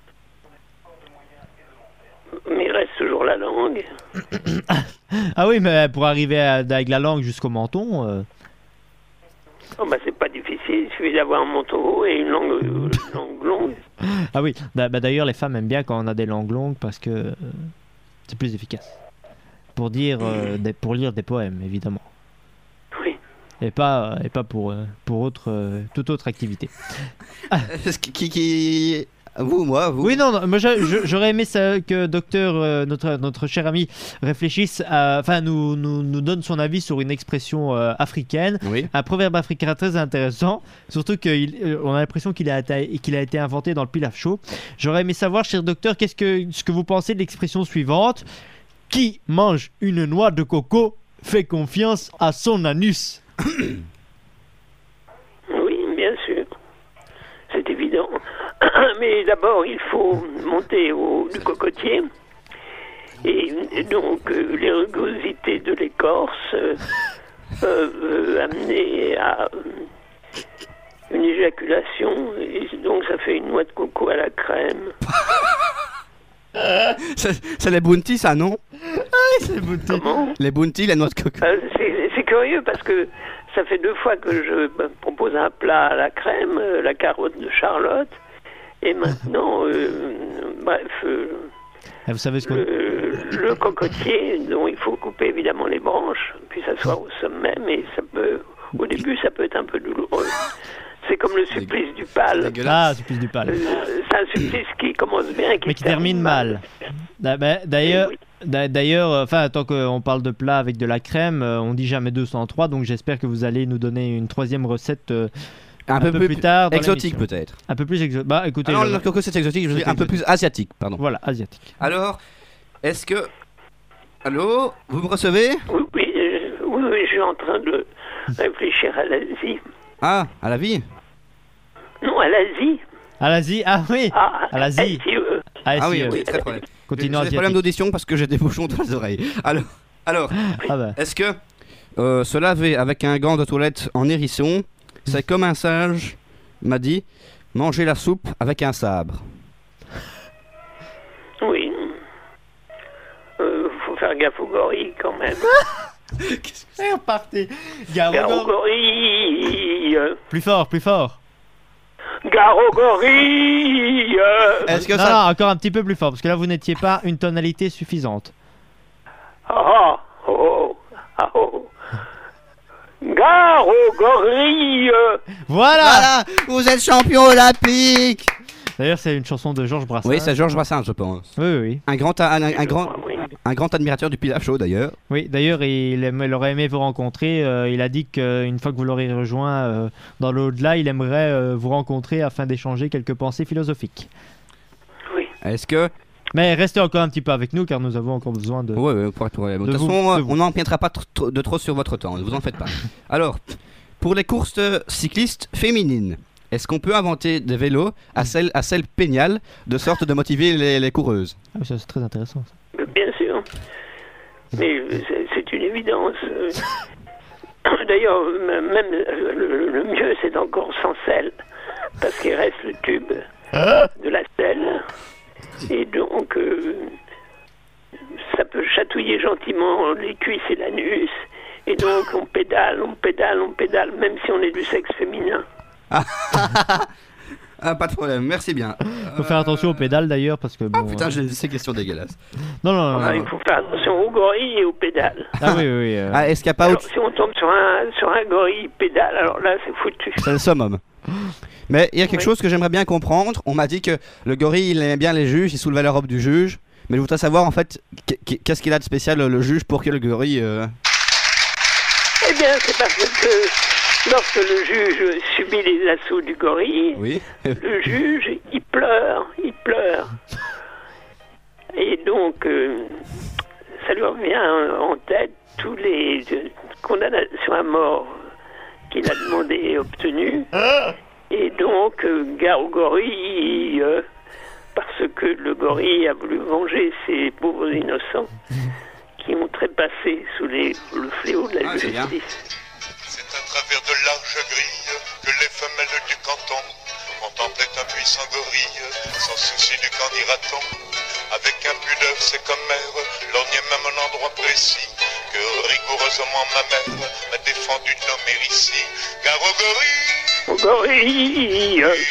Speaker 3: Mais il reste toujours la langue.
Speaker 7: Ah oui, mais pour arriver à- avec la langue jusqu'au menton. euh,
Speaker 3: Oh bah c'est pas difficile, il suffit d'avoir un menton haut et une langue, euh, langue longue.
Speaker 7: Ah oui. Bah, bah, d'ailleurs, les femmes aiment bien quand on a des langues longues parce que euh, c'est plus efficace pour dire, euh, des, pour lire des poèmes, évidemment.
Speaker 3: Oui.
Speaker 7: Et pas, et pas pour, euh, pour autre, euh, toute autre activité.
Speaker 2: Est-ce que- qui, qui... Vous, moi, vous?
Speaker 7: Oui, non, non moi je- je- j'aurais aimé ça, que docteur, euh, notre, notre cher ami, réfléchisse, à- enfin, nous, nous, nous donne son avis sur une expression euh, africaine,
Speaker 2: Oui.
Speaker 7: un proverbe africain très intéressant, surtout qu'on a l'impression qu'il a, été- qu'il a été inventé dans le Pilaf Show. J'aurais aimé savoir, cher docteur, qu'est-ce que, ce que vous pensez de l'expression suivante: qui mange une noix de coco fait confiance à son anus.
Speaker 3: Oui, bien sûr. C'est évident. Mais d'abord, il faut monter au du cocotier. Et, et donc, euh, les rugosités de l'écorce euh, peuvent euh, amener à euh, une éjaculation. Et donc, ça fait une noix de coco à la crème.
Speaker 2: C'est c'est les bounty, ça, non?
Speaker 7: C'est beau.
Speaker 3: Comment
Speaker 2: Les bounty, les noix de coco.
Speaker 3: Euh, c'est, c'est curieux parce que ça fait deux fois que je bah, propose un plat à la crème, euh, la carotte de Charlotte, et maintenant, euh, bref, euh,
Speaker 7: Ah, vous savez ce qu'on...
Speaker 3: le, le cocotier, dont il faut couper évidemment les branches, puis s'asseoir au sommet, mais ça peut, au début, ça peut être un peu douloureux. C'est comme le supplice du pal.
Speaker 7: Ah, supplice du pal.
Speaker 3: Euh, c'est un supplice qui commence bien et qui,
Speaker 7: Mais qui termine mal. D'a- bah, D'ailleurs, d'a- d'ailleurs, euh, enfin, tant qu'on parle de plat avec de la crème, euh, on dit jamais deux cent trois, donc j'espère que vous allez nous donner une troisième recette euh,
Speaker 2: Un,
Speaker 7: un
Speaker 2: peu,
Speaker 7: peu
Speaker 2: plus,
Speaker 7: plus tard dans
Speaker 2: exotique
Speaker 7: l'émission.
Speaker 2: peut-être.
Speaker 7: Un peu plus exotique. Bah, écoutez,
Speaker 2: Ah non,
Speaker 7: je-
Speaker 2: le noix de coco c'est exotique, je veux dire un peu plus asiatique, pardon.
Speaker 7: Voilà, asiatique.
Speaker 2: Alors, est-ce que... Allô? Vous me recevez?
Speaker 3: Oui, oui, euh, oui, oui, je suis en train de réfléchir à l'Asie.
Speaker 2: Ah, à la vie?
Speaker 3: Non, à l'Asie.
Speaker 7: À l'Asie, ah oui,
Speaker 3: Ah,
Speaker 7: à l'Asie.
Speaker 3: S I E.
Speaker 2: Ah oui,
Speaker 7: euh,
Speaker 2: oui, très problème.
Speaker 7: Continent
Speaker 2: J'ai des problèmes
Speaker 7: asiatique.
Speaker 2: d'audition parce que j'ai des bouchons dans les oreilles. Alors, alors
Speaker 7: Ah bah.
Speaker 2: est-ce que euh, se laver avec un gant de toilette en hérisson, c'est comme un sage m'a dit, manger la soupe avec un sabre?
Speaker 3: Oui. Euh, faut faire gaffe aux gorilles quand même.
Speaker 7: C'est reparti. Gare
Speaker 3: Gare
Speaker 7: aux
Speaker 3: aux gorilles.
Speaker 7: Plus fort, plus fort.
Speaker 3: Gare aux gorilles.
Speaker 2: Est-ce que
Speaker 7: non,
Speaker 2: ça...
Speaker 7: non, encore un petit peu plus fort, parce que là vous n'étiez pas une tonalité suffisante.
Speaker 3: Ah, oh, ah, oh. Gare aux gorilles.
Speaker 7: Voilà,
Speaker 2: Voilà, vous êtes champion olympique.
Speaker 7: D'ailleurs, c'est une chanson de Georges Brassens.
Speaker 2: Oui, c'est Georges Brassens, je pense.
Speaker 7: Oui, oui, oui.
Speaker 2: Un grand, un, un- un grand,
Speaker 3: Oui.
Speaker 2: un grand admirateur du Pilaf Show d'ailleurs.
Speaker 7: Oui, d'ailleurs, il, aime- il aurait aimé vous rencontrer. euh, il a dit qu'une fois que vous l'aurez rejoint euh, dans l'au-delà, il aimerait euh, vous rencontrer afin d'échanger quelques pensées philosophiques.
Speaker 3: Oui.
Speaker 2: Est-ce que
Speaker 7: Mais restez encore un petit peu avec nous car nous avons encore besoin de.
Speaker 2: Ouais, ouais, pour être ouais. De toute
Speaker 7: de vous-
Speaker 2: façon,
Speaker 7: de
Speaker 2: on n'empiétera pas tr- tr- de trop sur votre temps, ne vous en faites pas. Alors, pour les courses cyclistes féminines, est-ce qu'on peut inventer des vélos à selle, à selle péniale de sorte de motiver les, les coureuses?
Speaker 7: Ah, ça, c'est très intéressant. Ça.
Speaker 3: Bien sûr. Mais c'est- c'est une évidence. Euh, D'ailleurs, m- même euh, le, le mieux, c'est encore sans selle. Parce qu'il reste le tube de la selle. Et donc, euh, ça peut chatouiller gentiment les cuisses et l'anus. Et donc, on pédale, on pédale, on pédale, même si on est du sexe féminin.
Speaker 2: Ah, pas de problème, merci bien.
Speaker 7: Faut faire attention aux pédales d'ailleurs parce que. Bon,
Speaker 2: Oh putain,
Speaker 7: euh,
Speaker 2: j'ai ces questions dégueulasses.
Speaker 7: Non, non, non.
Speaker 3: Ah,
Speaker 7: non.
Speaker 3: il faut faire attention aux gorilles et aux pédales.
Speaker 7: Ah oui, oui, oui. euh,
Speaker 2: Ah, est-ce qu'il n'y a pas
Speaker 3: Alors,
Speaker 2: autre...
Speaker 3: si on tombe sur un, sur un gorille pédale, alors là, c'est foutu.
Speaker 2: C'est le summum. Mais il y a quelque
Speaker 3: Oui.
Speaker 2: chose que j'aimerais bien comprendre. On m'a dit que le gorille, il aimait bien les juges, il soulevait la robe du juge. Mais je voudrais savoir en fait, qu- qu'est-ce qu'il a de spécial le juge pour que le gorille... euh,
Speaker 3: Eh bien, c'est parce que lorsque le juge subit les assauts du gorille,
Speaker 2: Oui.
Speaker 3: le juge, il pleure, il pleure. Et donc, euh, ça lui revient en tête tous les euh, condamnations à mort qu'il a demandé et obtenues. Et donc, euh, gare au gorille, euh, parce que le gorille a voulu venger ces pauvres innocents qui ont trépassé sous les, le fléau de la
Speaker 2: Ah, c'est bien.
Speaker 3: justice.
Speaker 4: C'est à travers de larges grilles que les femelles du canton contemplaient un puissant gorille, sans souci du qu'en dira-t-on. Avec impudeur, c'est comme mère, lorgnait même un endroit précis que rigoureusement ma mère m'a défendu de nommer ici. Car au gorille,
Speaker 3: Au gorille, euh,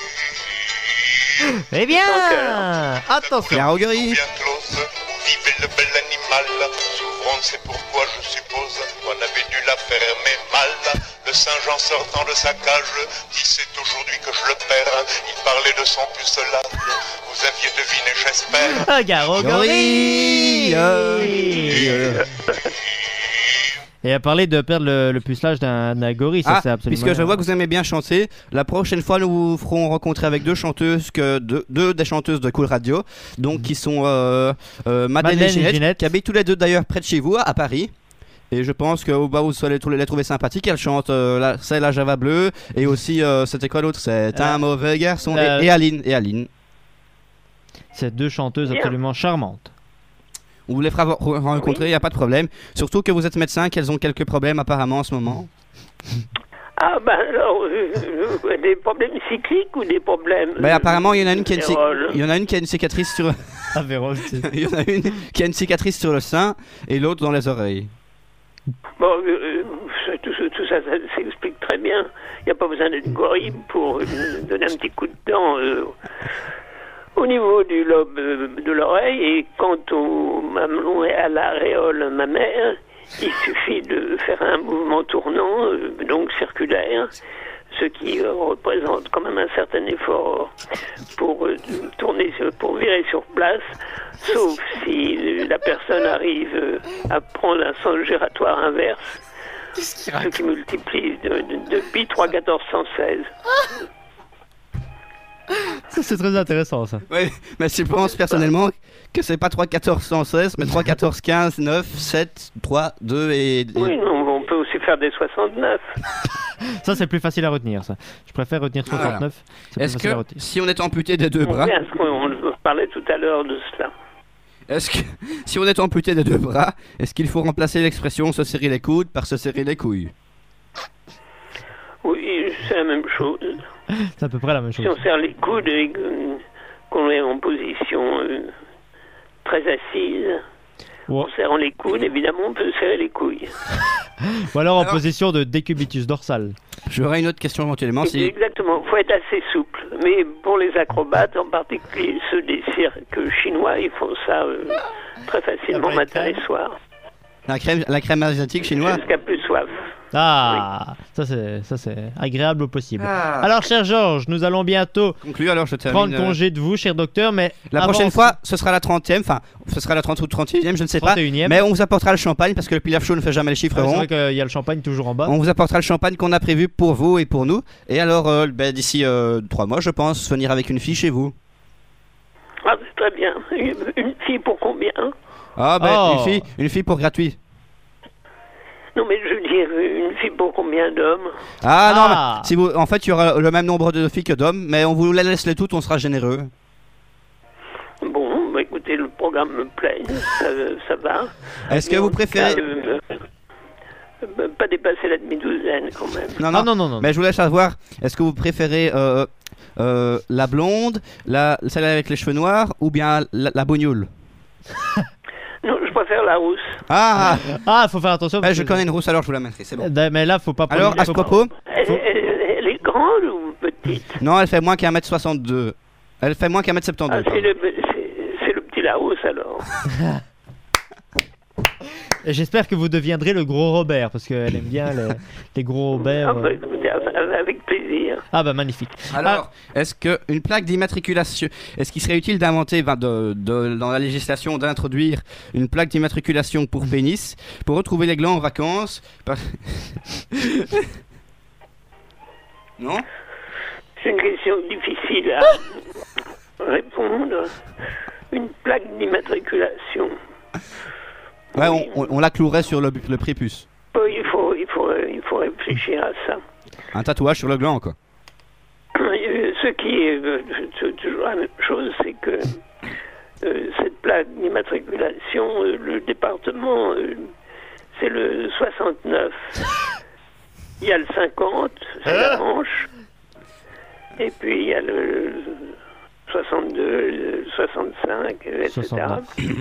Speaker 7: Eh bien, attention.
Speaker 2: La gorille.
Speaker 4: bien close, où vivait le bel animal, souffrant, c'est pourquoi je suppose qu'on avait dû la fermer mal. Le singe en sortant de sa cage dit c'est aujourd'hui que je le perds. Il parlait de son pucelage, vous aviez deviné, j'espère.
Speaker 7: Un gars au gorille.
Speaker 2: Euh,
Speaker 7: Et à parler de perdre le, le pucelage d'un d'un gorille, ça
Speaker 2: Ah,
Speaker 7: c'est absolument.
Speaker 2: puisque je vois que vous aimez bien chanter, la prochaine fois nous vous ferons rencontrer avec deux chanteuses, que deux, deux des chanteuses de Cool Radio, donc qui sont euh, euh, Madeleine,
Speaker 7: Madeleine
Speaker 2: et
Speaker 7: et
Speaker 2: Ginette,
Speaker 7: Ginette.
Speaker 2: qui habitent tous les deux d'ailleurs près de chez vous, à Paris. Et je pense que au bas vous allez les trouver sympathiques. Elles chantent euh, la, c'est la Java bleue et aussi euh, c'était quoi l'autre? C'est un
Speaker 7: Euh,
Speaker 2: mauvais garçon
Speaker 7: euh,
Speaker 2: et, et Aline et Aline.
Speaker 7: C'est deux chanteuses
Speaker 3: Bien.
Speaker 7: absolument charmantes.
Speaker 2: On vous les fera re- rencontrer, il
Speaker 3: Oui.
Speaker 2: n'y a pas de problème. Surtout que vous êtes médecin, qu'elles ont quelques problèmes apparemment en ce moment.
Speaker 3: ah ben alors, euh, euh, des problèmes cycliques ou des problèmes...
Speaker 2: Mais apparemment il y en a une qui a une, cic-
Speaker 3: Vérole.
Speaker 2: il y en a une qui a une cicatrice sur
Speaker 7: Ah, Véro, c'est-
Speaker 2: il y en a une qui a une cicatrice sur le sein et l'autre dans les oreilles.
Speaker 3: Bon, euh, euh, ça- tout, ça- tout ça, ça s'explique très bien. Il n'y a pas besoin d'être gorille pour euh, donner un petit coup de dent euh, au niveau du lobe euh, de l'oreille. Et quant au mamelon et à l'aréole mammaire, il suffit de faire un mouvement tournant, euh, donc circulaire, ce qui euh, représente quand même un certain effort pour euh, tourner, sur- pour virer sur place, sauf si euh, la personne arrive euh, à prendre un sens giratoire inverse, ce qui multiplie de, de, de pi trois quatorze cent seize.
Speaker 7: ça c'est très intéressant ça.
Speaker 2: Oui, mais je pense personnellement que c'est pas trois quatorze cent seize, mais trois quatorze quinze neuf sept trois deux et... et-
Speaker 3: Oui, non, on peut aussi faire des soixante-neuf.
Speaker 7: Ça c'est plus facile à retenir ça. Je préfère retenir soixante-neuf. C'est plus
Speaker 2: Est-ce
Speaker 7: facile à
Speaker 2: que
Speaker 7: retenir.
Speaker 2: si on est amputé des deux
Speaker 3: On
Speaker 2: bras,
Speaker 3: vient à ce qu'on on parlait tout à l'heure de cela.
Speaker 2: est-ce que si on est amputé des deux bras, est-ce qu'il faut remplacer l'expression se serrer les coudes par se serrer les couilles?
Speaker 3: Oui, c'est la même chose.
Speaker 7: C'est à peu près la même chose.
Speaker 3: Si on serre les coudes et que- qu'on est en position euh, très assise,
Speaker 7: Ou,
Speaker 3: en serrant les coudes, évidemment, on peut serrer les couilles.
Speaker 7: ou alors en
Speaker 2: Alors-
Speaker 7: position de décubitus dorsal.
Speaker 2: J'aurais une autre question éventuellement.
Speaker 3: Et
Speaker 2: Si...
Speaker 3: Exactement, il faut être assez souple. Mais pour les acrobates, en particulier ceux des cirques chinois, ils font ça euh, très facilement
Speaker 7: Après,
Speaker 3: matin et
Speaker 7: crème.
Speaker 3: soir.
Speaker 2: La crème, la crème asiatique chinoise.
Speaker 3: Jusqu'à plus soif.
Speaker 7: Ah, ça c'est ça c'est agréable au possible. Alors cher Georges, nous allons bientôt
Speaker 2: Conclu, alors je termine.
Speaker 7: prendre congé de vous, cher docteur, mais
Speaker 2: La
Speaker 7: avant-
Speaker 2: prochaine fois, ce sera la trentième, enfin, ce sera la trente ou trente et unième, je ne sais pas.
Speaker 7: trente et unième.
Speaker 2: Mais on vous apportera le champagne parce que le Pilaf Show ne fait jamais les chiffres
Speaker 7: Ah, c'est
Speaker 2: ronds.
Speaker 7: vrai qu'il y a le champagne toujours en bas.
Speaker 2: On vous apportera le champagne qu'on a prévu pour vous et pour nous. Et alors, euh, ben, d'ici euh, trois mois, je pense, venir avec une fille chez vous.
Speaker 3: Ah, c'est très bien. Une fille pour combien?
Speaker 2: Ah ben
Speaker 7: Oh.
Speaker 2: une fille, une fille pour gratuit.
Speaker 3: Non, mais je veux dire, une fille pour combien d'hommes?
Speaker 2: Ah, non,
Speaker 7: Ah.
Speaker 2: mais si vous, en fait, il y aura le même nombre de filles que d'hommes, mais on vous les laisse les toutes, on sera généreux.
Speaker 3: Bon, bah, écoutez, le programme me plaît, ça, ça va.
Speaker 2: Est-ce que
Speaker 3: Mais
Speaker 2: vous
Speaker 3: en tout
Speaker 2: préférez-
Speaker 3: cas, euh, euh, pas dépasser la demi-douzaine, quand même.
Speaker 2: Non, non,
Speaker 7: Ah, non, non, non.
Speaker 2: Mais je voulais savoir, est-ce que vous préférez euh, euh, la blonde, la, celle avec les cheveux noirs, ou bien la, la bougnoule?
Speaker 3: Non, je préfère la rousse.
Speaker 2: Ah,
Speaker 7: Ah, faut faire attention.
Speaker 2: ben,
Speaker 7: parce
Speaker 2: je
Speaker 7: que-
Speaker 2: connais une rousse, alors je vous la mettrai, c'est bon.
Speaker 7: Euh, Mais là, faut pas.
Speaker 2: Alors, à ce
Speaker 7: faut-
Speaker 2: propos,
Speaker 3: Elle, elle- elle est grande ou petite?
Speaker 2: non, elle fait moins qu'un mètre soixante-deux. Elle fait moins qu'un mètre
Speaker 3: Ah,
Speaker 2: soixante-douze.
Speaker 3: c'est le, c'est- c'est le petit Larousse, alors.
Speaker 7: Et j'espère que vous deviendrez le gros Robert parce qu'elle aime bien les, les gros Robert.
Speaker 3: Ah, bah,
Speaker 7: euh.
Speaker 3: écoutez, avec plaisir.
Speaker 7: Ah bah magnifique.
Speaker 2: Alors, est-ce qu'une plaque d'immatriculation, est-ce qu'il serait utile d'inventer, ben, de, de- dans la législation, d'introduire une plaque d'immatriculation pour pénis, pour retrouver les glands en vacances par- Non?
Speaker 3: C'est une question difficile à répondre. Une plaque d'immatriculation.
Speaker 2: Ouais, on, on- on la clouerait sur le, le prépuce.
Speaker 3: Oui, il faut, il, faut, il faut réfléchir à ça.
Speaker 2: Un tatouage sur le gland, quoi.
Speaker 3: Euh, Ce qui est euh, t- toujours la même chose, c'est que euh, cette plaque d'immatriculation, euh, le département, euh, c'est le soixante-neuf. Il y a le cinquante, c'est la Manche. Et puis il y a le soixante-deux, le soixante-cinq, et cetera.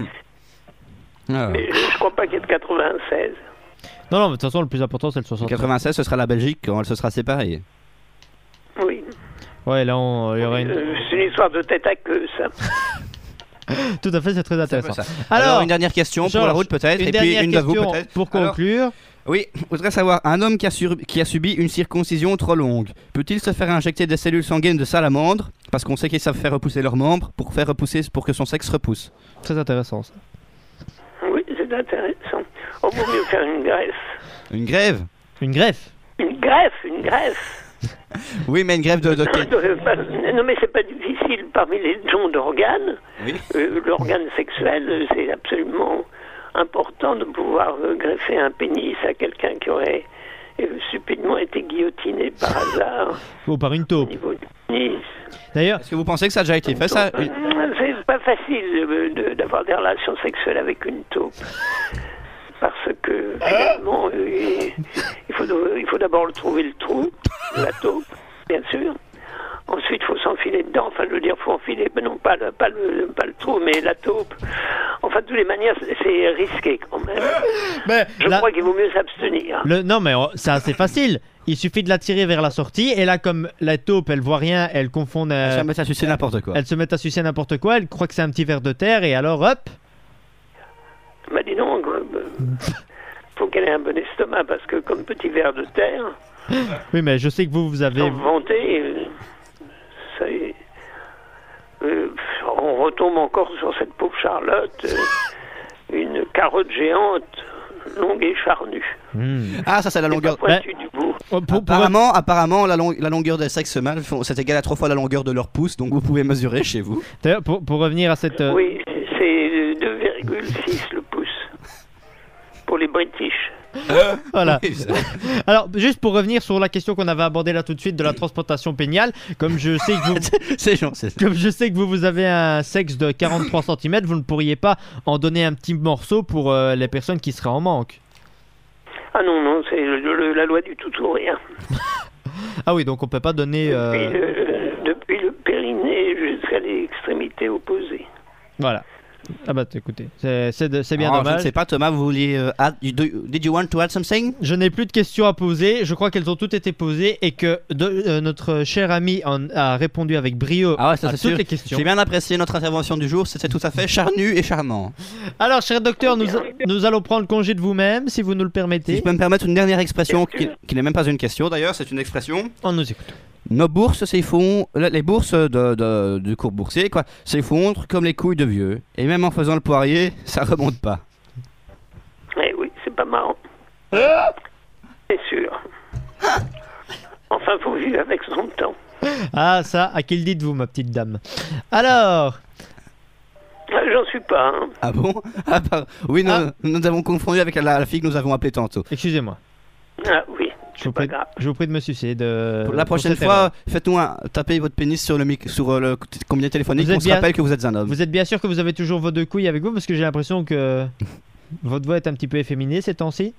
Speaker 2: Ah.
Speaker 3: Mais je ne crois pas qu'il y ait de quatre-vingt-seize.
Speaker 7: Non, non, mais de toute façon, le plus important, c'est le soixante.
Speaker 2: quatre-vingt-seize, ce sera la Belgique quand elle se sera séparée.
Speaker 3: Oui.
Speaker 7: Ouais, là, on, il y aura une.
Speaker 3: Euh, c'est une histoire de tête à queue, ça.
Speaker 7: Tout à fait, c'est très intéressant.
Speaker 2: ça. Alors, une dernière question pour la route, peut-être,
Speaker 7: une
Speaker 2: et puis
Speaker 7: dernière
Speaker 2: une de vous,
Speaker 7: question
Speaker 2: peut-être.
Speaker 7: pour
Speaker 2: Alors,
Speaker 7: conclure.
Speaker 2: Oui, je voudrais savoir, un homme qui a, sur- qui a subi une circoncision trop longue, peut-il se faire injecter des cellules sanguines de salamandre, parce qu'on sait qu'ils savent faire repousser leurs membres, pour faire repousser, pour que son sexe repousse?
Speaker 7: Très intéressant, ça.
Speaker 3: Oui, c'est intéressant. On vaut mieux faire une greffe.
Speaker 2: Une grève?
Speaker 7: Une greffe?
Speaker 3: Une greffe, une greffe.
Speaker 2: Oui, mais une grève de... de...
Speaker 3: Euh, pas- Non, mais c'est pas difficile. Parmi les dons d'organes,
Speaker 2: Oui.
Speaker 3: euh, l'organe sexuel, euh, c'est absolument important de pouvoir euh, greffer un pénis à quelqu'un qui aurait euh, stupidement été guillotiné par hasard
Speaker 7: Ou par une
Speaker 3: au
Speaker 7: taupe.
Speaker 3: niveau du pénis.
Speaker 7: D'ailleurs,
Speaker 2: Est-ce que vous pensez que ça a déjà été fait, ça?
Speaker 3: Euh, C'est pas facile euh, de- d'avoir des relations sexuelles avec une taupe. Parce que, finalement, euh, il faut, il faut d'abord trouver le trou, la taupe, bien sûr. Ensuite, il faut s'enfiler dedans. Enfin, je veux dire, il faut enfiler, ben non pas le, pas, le, pas le trou, mais la taupe. Enfin, de toutes les manières, c'est- c'est risqué quand même.
Speaker 7: mais
Speaker 3: Je
Speaker 7: là-
Speaker 3: crois qu'il vaut mieux s'abstenir.
Speaker 7: le... non, mais oh, c'est assez facile. Il suffit de la tirer vers la sortie, et là, comme la taupe, elle voit rien, elle confond. euh,
Speaker 2: Ça met à sucer n'importe quoi.
Speaker 7: Elle se met à sucer n'importe quoi, elle croit que c'est un petit ver de terre, et alors hop.
Speaker 3: Bah dis donc, il faut qu'elle ait un bon estomac, parce que comme petit ver de terre,
Speaker 7: Oui, mais je sais que vous, vous avez.
Speaker 3: sans vanter, euh, ça est- euh, on retombe encore sur cette pauvre Charlotte, euh, une carotte géante, longue et charnue.
Speaker 7: Hmm.
Speaker 2: Ah, ça c'est la longueur...
Speaker 3: Pointue du bout.
Speaker 7: Oh, pour- pour-
Speaker 2: Apparemment, apparemment la, long- la longueur des sexes mâles, font- c'est égal à trois fois la longueur de leur pouce, donc vous pouvez mesurer chez vous.
Speaker 7: D'ailleurs, pour, pour revenir à cette. euh,
Speaker 3: Oui, c'est deux virgule six le pouce pour les British.
Speaker 7: Voilà.
Speaker 2: Oui, c'est-
Speaker 7: Alors, juste pour revenir sur la question qu'on avait abordée là tout de suite de la transplantation péniale, comme je sais que vous,
Speaker 2: c'est genre, c'est...
Speaker 7: comme je sais que vous, vous avez un sexe de quarante-trois centimètres, vous ne pourriez pas en donner un petit morceau pour euh, les personnes qui seraient en manque.
Speaker 3: Ah non, non, c'est le- le- la loi du tout ou rien.
Speaker 7: Ah oui, donc on peut pas donner. euh,
Speaker 3: Depuis, le, depuis le périnée jusqu'à l'extrémité opposée.
Speaker 7: Voilà. Ah bah écoutez, c'est c'est de- c'est bien
Speaker 2: Alors, Je ne
Speaker 7: dommage.
Speaker 2: sais pas, Thomas, vous vouliez... euh, add- you- do- did you want to add something?
Speaker 7: Je n'ai plus de questions à poser. Je crois qu'elles ont toutes été posées et que de- euh, notre cher ami en a répondu avec brio
Speaker 2: Ah ouais, ça
Speaker 7: à
Speaker 2: c'est
Speaker 7: toutes
Speaker 2: sûr.
Speaker 7: les questions.
Speaker 2: J'ai bien apprécié notre intervention du jour, c'était tout à fait charnu et charmant.
Speaker 7: Alors, cher docteur, nous, nous allons prendre congé de vous-même, si vous nous le
Speaker 2: Si
Speaker 7: permettez.
Speaker 2: je peux me permettre une dernière expression, qui, qui n'est même pas une question d'ailleurs, c'est une expression.
Speaker 7: On nous écoute.
Speaker 2: Nos bourses s'effondrent, les bourses de, de- du cours boursier, quoi, s'effondrent comme les couilles de vieux. Et même en faisant le poirier, ça remonte pas.
Speaker 3: Eh oui, c'est pas marrant. C'est sûr. Enfin, faut vivre avec son temps.
Speaker 7: Ah, ça, à qui le dites-vous, ma petite dame? Alors,
Speaker 3: Ah, j'en suis pas. Hein.
Speaker 2: Ah bon? Ah, bah, oui, nous, ah. nous avons confondu avec la, la fille que nous avons appelée tantôt.
Speaker 7: Excusez-moi.
Speaker 3: Ah oui.
Speaker 7: Je vous, prie, je vous prie de me sucer. De...
Speaker 2: Pour la prochaine pour fois, faites-nous un, tapez votre pénis sur le, mic- sur le combiné téléphonique, on se bien... rappelle que vous êtes un homme.
Speaker 7: Vous êtes bien sûr que vous avez toujours vos deux couilles avec vous, parce que j'ai l'impression que votre voix est un petit peu efféminée ces temps-ci.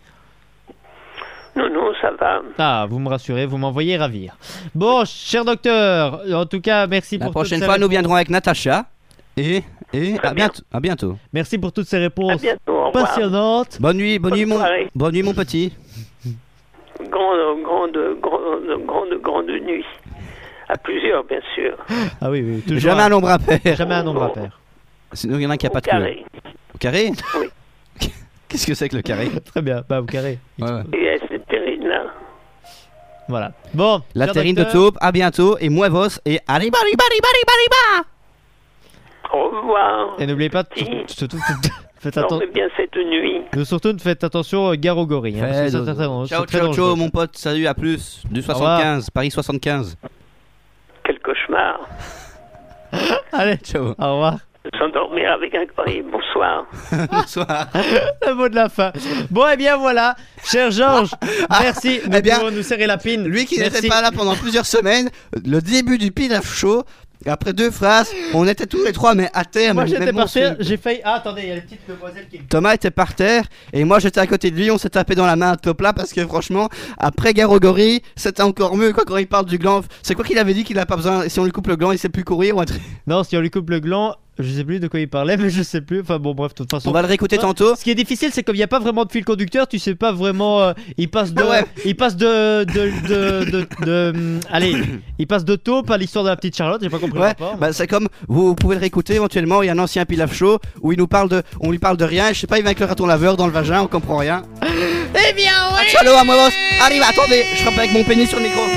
Speaker 3: Non, non, ça va.
Speaker 7: Ah, vous me rassurez, vous m'envoyez ravir. Bon, cher docteur, en tout cas, merci
Speaker 2: la
Speaker 7: pour
Speaker 2: toutes ces réponses. La prochaine fois, nous viendrons avec Natacha. Et, et à, bientôt, à bientôt.
Speaker 7: Merci pour toutes ces réponses
Speaker 3: bientôt,
Speaker 7: passionnantes.
Speaker 2: Bonne nuit, bonne, bonne nuit, mon, bonne nuit, mon petit.
Speaker 3: Grande, grande, grande, grande, grande nuit. À plusieurs, bien sûr.
Speaker 7: Ah oui, oui. Toujours
Speaker 2: Jamais un nombre impair.
Speaker 7: Jamais un nombre impair.
Speaker 2: Sinon, il y en a qui n'a pas de
Speaker 3: carré.
Speaker 2: Queue. Au carré?
Speaker 3: Oui.
Speaker 2: Qu'est-ce que c'est que le carré?
Speaker 7: Très bien, bah au carré.
Speaker 2: Ouais, ouais.
Speaker 3: Et cette terrine là.
Speaker 7: Voilà. Bon.
Speaker 2: La terrine de taupe, à bientôt, et Muevos, et arriba, arriba, arriba, arriba, arriba.
Speaker 3: Au revoir.
Speaker 7: Et n'oubliez pas, surtout, faites attention.
Speaker 3: bien cette nuit.
Speaker 7: Nous surtout, faites attention, gare au gorille. Hein,
Speaker 2: hey,
Speaker 7: c'est très, très, très,
Speaker 2: ciao,
Speaker 7: très
Speaker 2: ciao, ciao, mon pote, salut, à plus. Du soixante-quinze, Paris soixante-quinze.
Speaker 3: Quel cauchemar.
Speaker 7: Allez,
Speaker 2: ciao.
Speaker 7: Au revoir.
Speaker 3: S'endormir avec un gorille. Bonsoir.
Speaker 2: Bonsoir.
Speaker 7: Le mot de la fin. Bon, et eh bien voilà, cher Georges, ah, merci. Nous eh bien, pouvons nous serrer la pine.
Speaker 2: Lui qui n'était pas là pendant plusieurs semaines, le début du Pilaf Show. Et après deux phrases, on était tous les trois, mais à terre.
Speaker 7: Moi
Speaker 2: mais
Speaker 7: j'étais par terre, j'ai failli. Ah, attendez, il y a les petites demoiselles qui.
Speaker 2: Thomas était par terre, et moi j'étais à côté de lui, on s'est tapé dans la main à top là, parce que franchement, après Garogori, c'était encore mieux quoi, quand il parle du gland. C'est quoi qu'il avait dit qu'il a pas besoin, si on lui coupe le gland, il sait plus courir ou un truc.
Speaker 7: Non, si on lui coupe le gland. Je sais plus de quoi il parlait, mais je sais plus. Enfin bon, bref, de toute façon.
Speaker 2: On va le réécouter tantôt.
Speaker 7: Ce qui est difficile, c'est comme il n'y a pas vraiment de fil conducteur, tu sais pas vraiment. Euh, il passe de. Ouais. Il passe de. de, de, de, de, de allez, il passe de taupe à l'histoire de la petite Charlotte, j'ai pas compris.
Speaker 2: Ouais,
Speaker 7: rapport,
Speaker 2: bah c'est comme. Vous, vous pouvez le réécouter éventuellement. Il y a un ancien Pilaf Show où il nous parle de. On lui parle de rien. Je sais pas, il vient avec le raton laveur dans le vagin, on comprend rien.
Speaker 6: Eh bien, oui.
Speaker 2: Ciao, à moi, arrive, attendez, je frappe avec mon pénis sur le micro.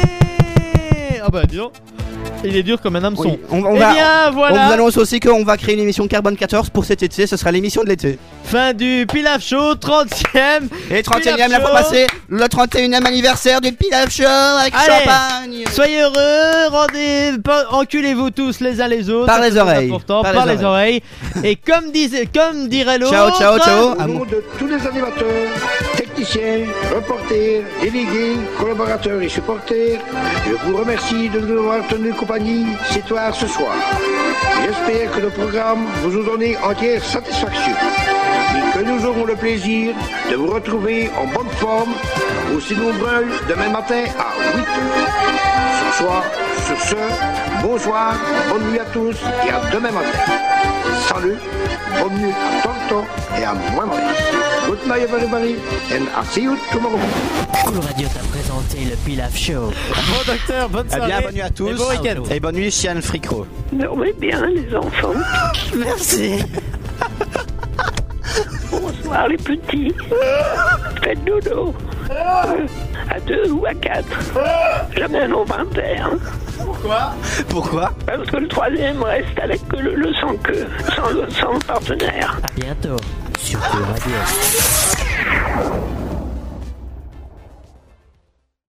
Speaker 7: Ah bah, dis donc. Il est dur comme un hameçon.
Speaker 2: Oui, on, on
Speaker 7: eh
Speaker 2: va,
Speaker 7: bien, voilà.
Speaker 2: On vous annonce aussi qu'on va créer une émission Carbone quatorze pour cet été. Ce sera l'émission de l'été.
Speaker 7: Fin du Pilaf Show, trentième.
Speaker 2: Et trente et unième la fois passée, le trente et unième anniversaire du Pilaf Show avec
Speaker 7: Allez,
Speaker 2: champagne.
Speaker 7: Soyez heureux, rendez, enculez-vous tous les uns les autres.
Speaker 2: Par les oreilles.
Speaker 7: Important, par,
Speaker 2: par
Speaker 7: les, les oreilles. oreilles. Et comme, disait, comme dirait l'autre.
Speaker 2: Ciao, ciao, ciao.
Speaker 13: Au nom de tous les animateurs, techniciens, reporters, délégués, collaborateurs et supporters, je vous remercie de nous avoir tenu compagnie ce soir. J'espère que le programme vous a donné entière satisfaction et que nous aurons le plaisir de vous retrouver en bonne forme aussi nombreux demain matin à huit heures. Ce soir, sur ce, bonsoir, bonne nuit à tous et à demain matin. Salut, bonne nuit à Tonton et à moi-même. Good night everybody and I'll see you tomorrow.
Speaker 1: Cool Radio t'a présenté le Pilaf Show.
Speaker 7: Bon docteur, bonne soirée.
Speaker 2: Eh bien, bonne nuit à tous.
Speaker 7: Et bon week-end.
Speaker 2: Et bonne nuit, Chian Fricro.
Speaker 3: Dormez bien, les enfants.
Speaker 1: Merci.
Speaker 3: Bonsoir, les petits. Faites dodo. Euh, à deux ou à quatre. Jamais un nombre impair.
Speaker 2: Pourquoi Pourquoi
Speaker 3: Parce que le troisième reste avec le, le sans queue, sans, sans partenaire.
Speaker 1: À bientôt sur Cool Radio.